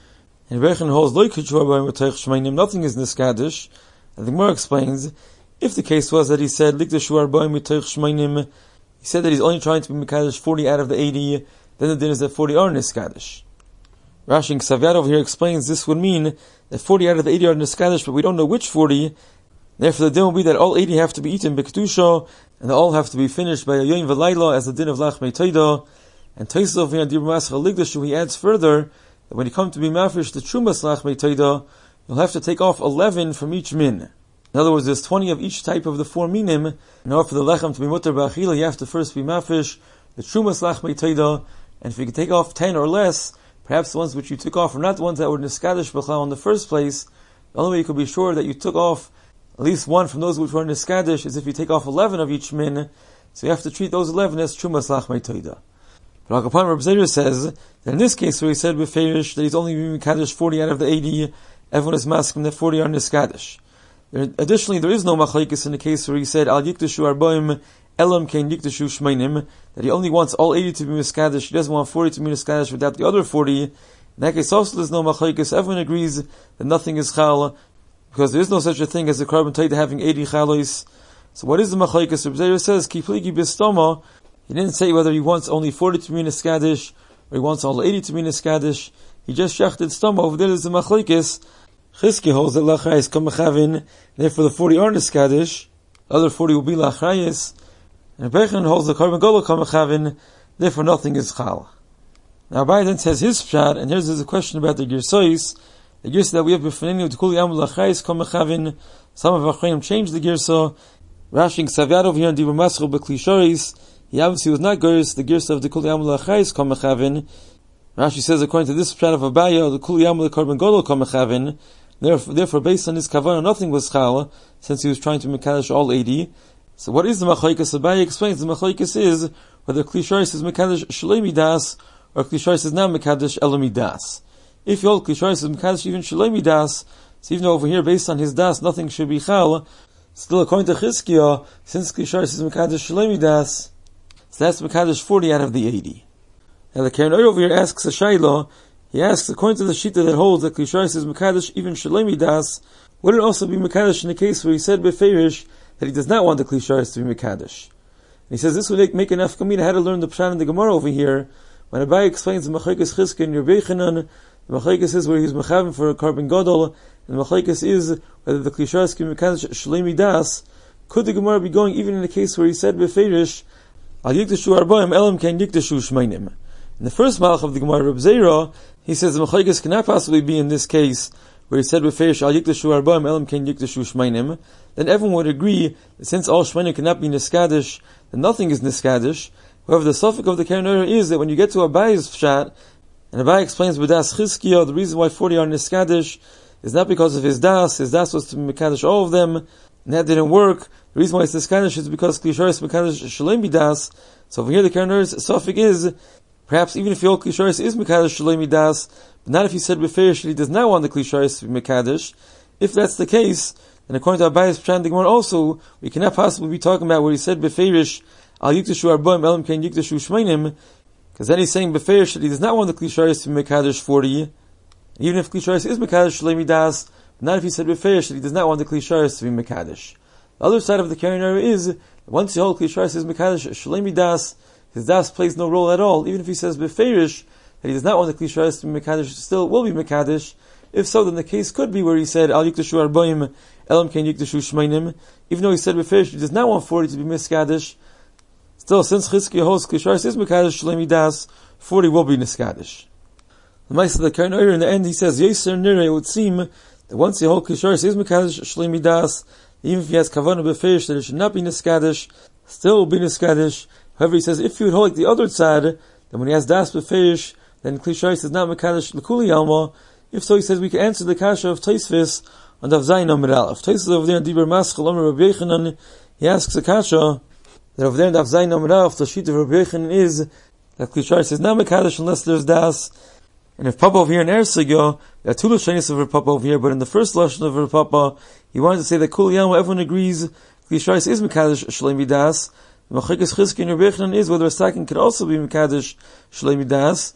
And Rebbe Yochanan holds loy k'shuar b'ayim b'toich shmeinim, nothing is niskadish. And the Gemara explains, if the case was that he said lik shuar b'ayim b'toich shmeinim, he said that he's only trying to be mekadesh forty out of the eighty, then the din is that forty are niskadish. Rashi and Ksav over here explains this would mean that forty out of the eighty are niskadish, but we don't know which forty. Therefore, the din will be that all eighty have to be eaten b'kedusha, and they all have to be finished by a yoyim v'layla as the din of lachmei toida. And Tosfos over here on Dibur Maschal Ligdashu, he adds further that when you come to be mafresh the trumas lachmei toida, you'll have to take off eleven from each min. In other words, there's twenty of each type of the four minim. In order for the lechem to be mutter b'achila, you have to first be mafresh the trumas lachmei toida, and if you can take off ten or less, perhaps the ones which you took off are not the ones that were niskadish b'chal in the first place. The only way you could be sure that you took off at least one from those which were niskadish is if you take off eleven of each min, so you have to treat those eleven as trumas lachmei toida. But Al-Kapam Reb Zera says that in this case where he said b'ferish that he's only being mekadesh forty out of the eighty, everyone is masking that forty are niskadish. There, additionally, there is no machlekes in the case where he said al yikdeshu arbaim elam kein yikdeshu shmeinim, that he only wants all eighty to be miskadish, he doesn't want forty to be miskadish without the other forty. In that case also there's no machlekes. Everyone agrees that nothing is chal, because there is no such a thing as a carbon taita having eighty chalos. So what is the machlekes? Reb Zera says ki pligi bistoma. He didn't say whether he wants only forty to be niskadish or he wants all eighty to be niskadish. He just shachted stoma. Over there is the machlekes. Chizki holds that lachrayis come mechavin, therefore the forty are niskadish. The other forty will be lachrayis. And Rebbe Yochanan holds the carbon golo come mechavin, therefore nothing is chal. Now Abai then says his pshat, and here's a question about the girsois. The girsa that we have b'fanenu to kuli amul lachrayis come mechavin. Some of Achronim changed the girsa. Rashi and Ksav over here on Dibur Maschal b'kli shoris. He obviously was not Gers, the Gersa of the Kuli Amul Achayis Kom Mechavin. Rashi says, according to this pshat of Abaya, the Kuli Amul Korban Golo Kom Mechavin. Therefore, therefore, based on his kavanah, nothing was chal, since he was trying to mekadesh all eighty. So, what is the machlokes? Abaya explains the machlokes is whether Kli Shoris is mekadesh Shalei Midas or Kli Shoris is not mekadesh Elo Midas. If you hold Kli Shoris is mekadesh even Shalei Midas, so even though over here, based on his das, nothing should be chal, still according to Chizkiah, since Kli Shoris is mekadesh Shalei Midas, so that's Mekadesh forty out of the eighty. Now the Karen over here asks a Shaila, he asks, according to the Shita that holds that Kli Shoris is Mekadesh even Shalei Midas, would it also be Mekadesh in the case where he said beferish that he does not want the Kli Shoris to be Mekadesh? And he says this would make enough Kamina how to learn the Pshat in the Gemara over here. When Abai explains the Machlekes Chizkiah and Rebbe Yochanan, the Machlekes is where he's Mechavim for a carbon Gadol, and the Machlekes is whether the Kli Shoris can be Mekadesh Shalei Midas. Could the Gemara be going even in the case where he said beferish Al yikdeshu arbaim elam kein yikdeshu shmeinim? In the first malach of the Gemara, Reb Zera, he says the machlekes cannot possibly be in this case where he said beferish al yikdeshu arbaim elam kein yikdeshu shmeinim. Then everyone would agree that since all shmeinim cannot be niskadish, then nothing is niskadish. However, the suffix of the Karen is that when you get to Abay's pshat, and Abai explains with das Chizkiah, the reason why forty are niskadish is not because of his das. His das was to be mekadesh all of them, and that didn't work. The reason why it's niskadish is because Kli Shoris mekadesh Shalei Midas. So over here the Karen's suffix is, perhaps even if your Kli Shoris is mekadesh Shalei Midas, but not if he said beferish that he does not want the Kli Shoris to be mekadesh. If that's the case, then according to Abay's pshat the Gemara also, we cannot possibly be talking about where he said beferish al yikdeshu arbaim elam kein yikdeshu shmeinim, because then he's saying beferish that he does not want the Kli Shoris to be mekadesh forty. Even if Kli Shoris is mekadesh Shalei Midas, but not if he said beferish that he does not want the Kli Shoris to be mekadesh. The other side of the Karen is that once you hold Kli Shoris is mekadesh Shalei Midas, his das plays no role at all. Even if he says beferish that he does not want the Kli Shoris to be mekadesh, still will be mekadesh. If so, then the case could be where he said al yikdeshu arbaim elam kein yikdeshu shmeinim, even though he said beferish he does not want forty to be miskadish. Still, since Chizkiah holds Kli Shoris is mekadesh Shalei Midas, forty will be niskadish. The Maisa of the Karen in the end he says Yeser Nireh, it would seem that once you hold Kli Shoris is mekadesh Shalei Midas, even if he has kavanah beferish that it should not be niskadish, still will be niskadish. However, he says if you would hold like the other tzad, then when he has das beferish, then Kli Shoris is not mekadesh l'kuli alma. If so, he says we can answer the kasha of Tosfos on Daf Zayin Amud Aleph. Tosfos over there in Dibur Maschal Amar Rebbe Yochanan, he asks the kasha that over there in Daf Zayin Amud Aleph, the sheet of Rebbe Yochanan is that Kli Shoris is not mekadesh unless there's das. And if Papa over here in Ersigo, there are two lashonis of Papa over here, but in the first lashon of Papa, he wanted to say that Kul Yama, everyone agrees, Kli Shoris is mekadesh Shalei Midas. The Machlekes Chizkiah and Rebbe Yochanan is whether a second could also be mekadesh Shalei Midas.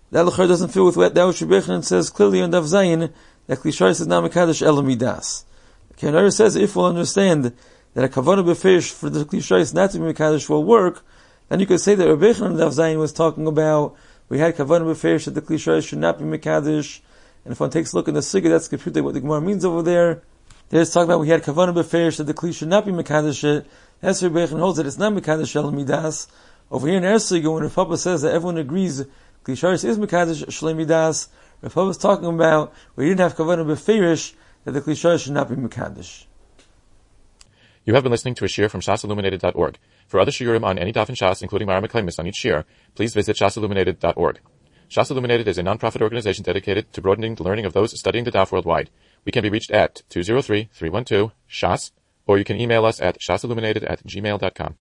That Lachar doesn't fit with what David Shebechon says clearly on Daf Zayin, that Kli Sharis is not Mekadesh Ela Midas. Kenara says if we'll understand that a Kavanah B'Feish for the Kli Sharis not to be Mekadesh will work, then you could say that Rebechon on Daf Zayin was talking about, we had Kavanah B'Feish that the Kli Sharis should not be Mekadesh, and if one takes a look in the Sigurd, that's computed what the Gemara means over there. There's talking about we had Kavanah B'Feish that the Kli should not be Mekadesh. That's Rebechon holds that it's not Mekadesh Ela Midas. Over here in Ersiga, when Rav Papa says that everyone agrees Kli Sharis is Mekadesh Shlei Midas, Rav Papa is talking about we didn't have Kavanah B'Feish that the Kli Sharis should not be Mekadesh. You have been listening to a shiur from shas illuminated dot org. For other shiurim on any daf in Shas, including Mara Meklemis on each shiur, please visit shas illuminated dot org. Shas Illuminated is a non-profit organization dedicated to broadening the learning of those studying the daf worldwide. We can be reached at two zero three, three one two, shas, or you can email us at shasilluminated at gmail dot com.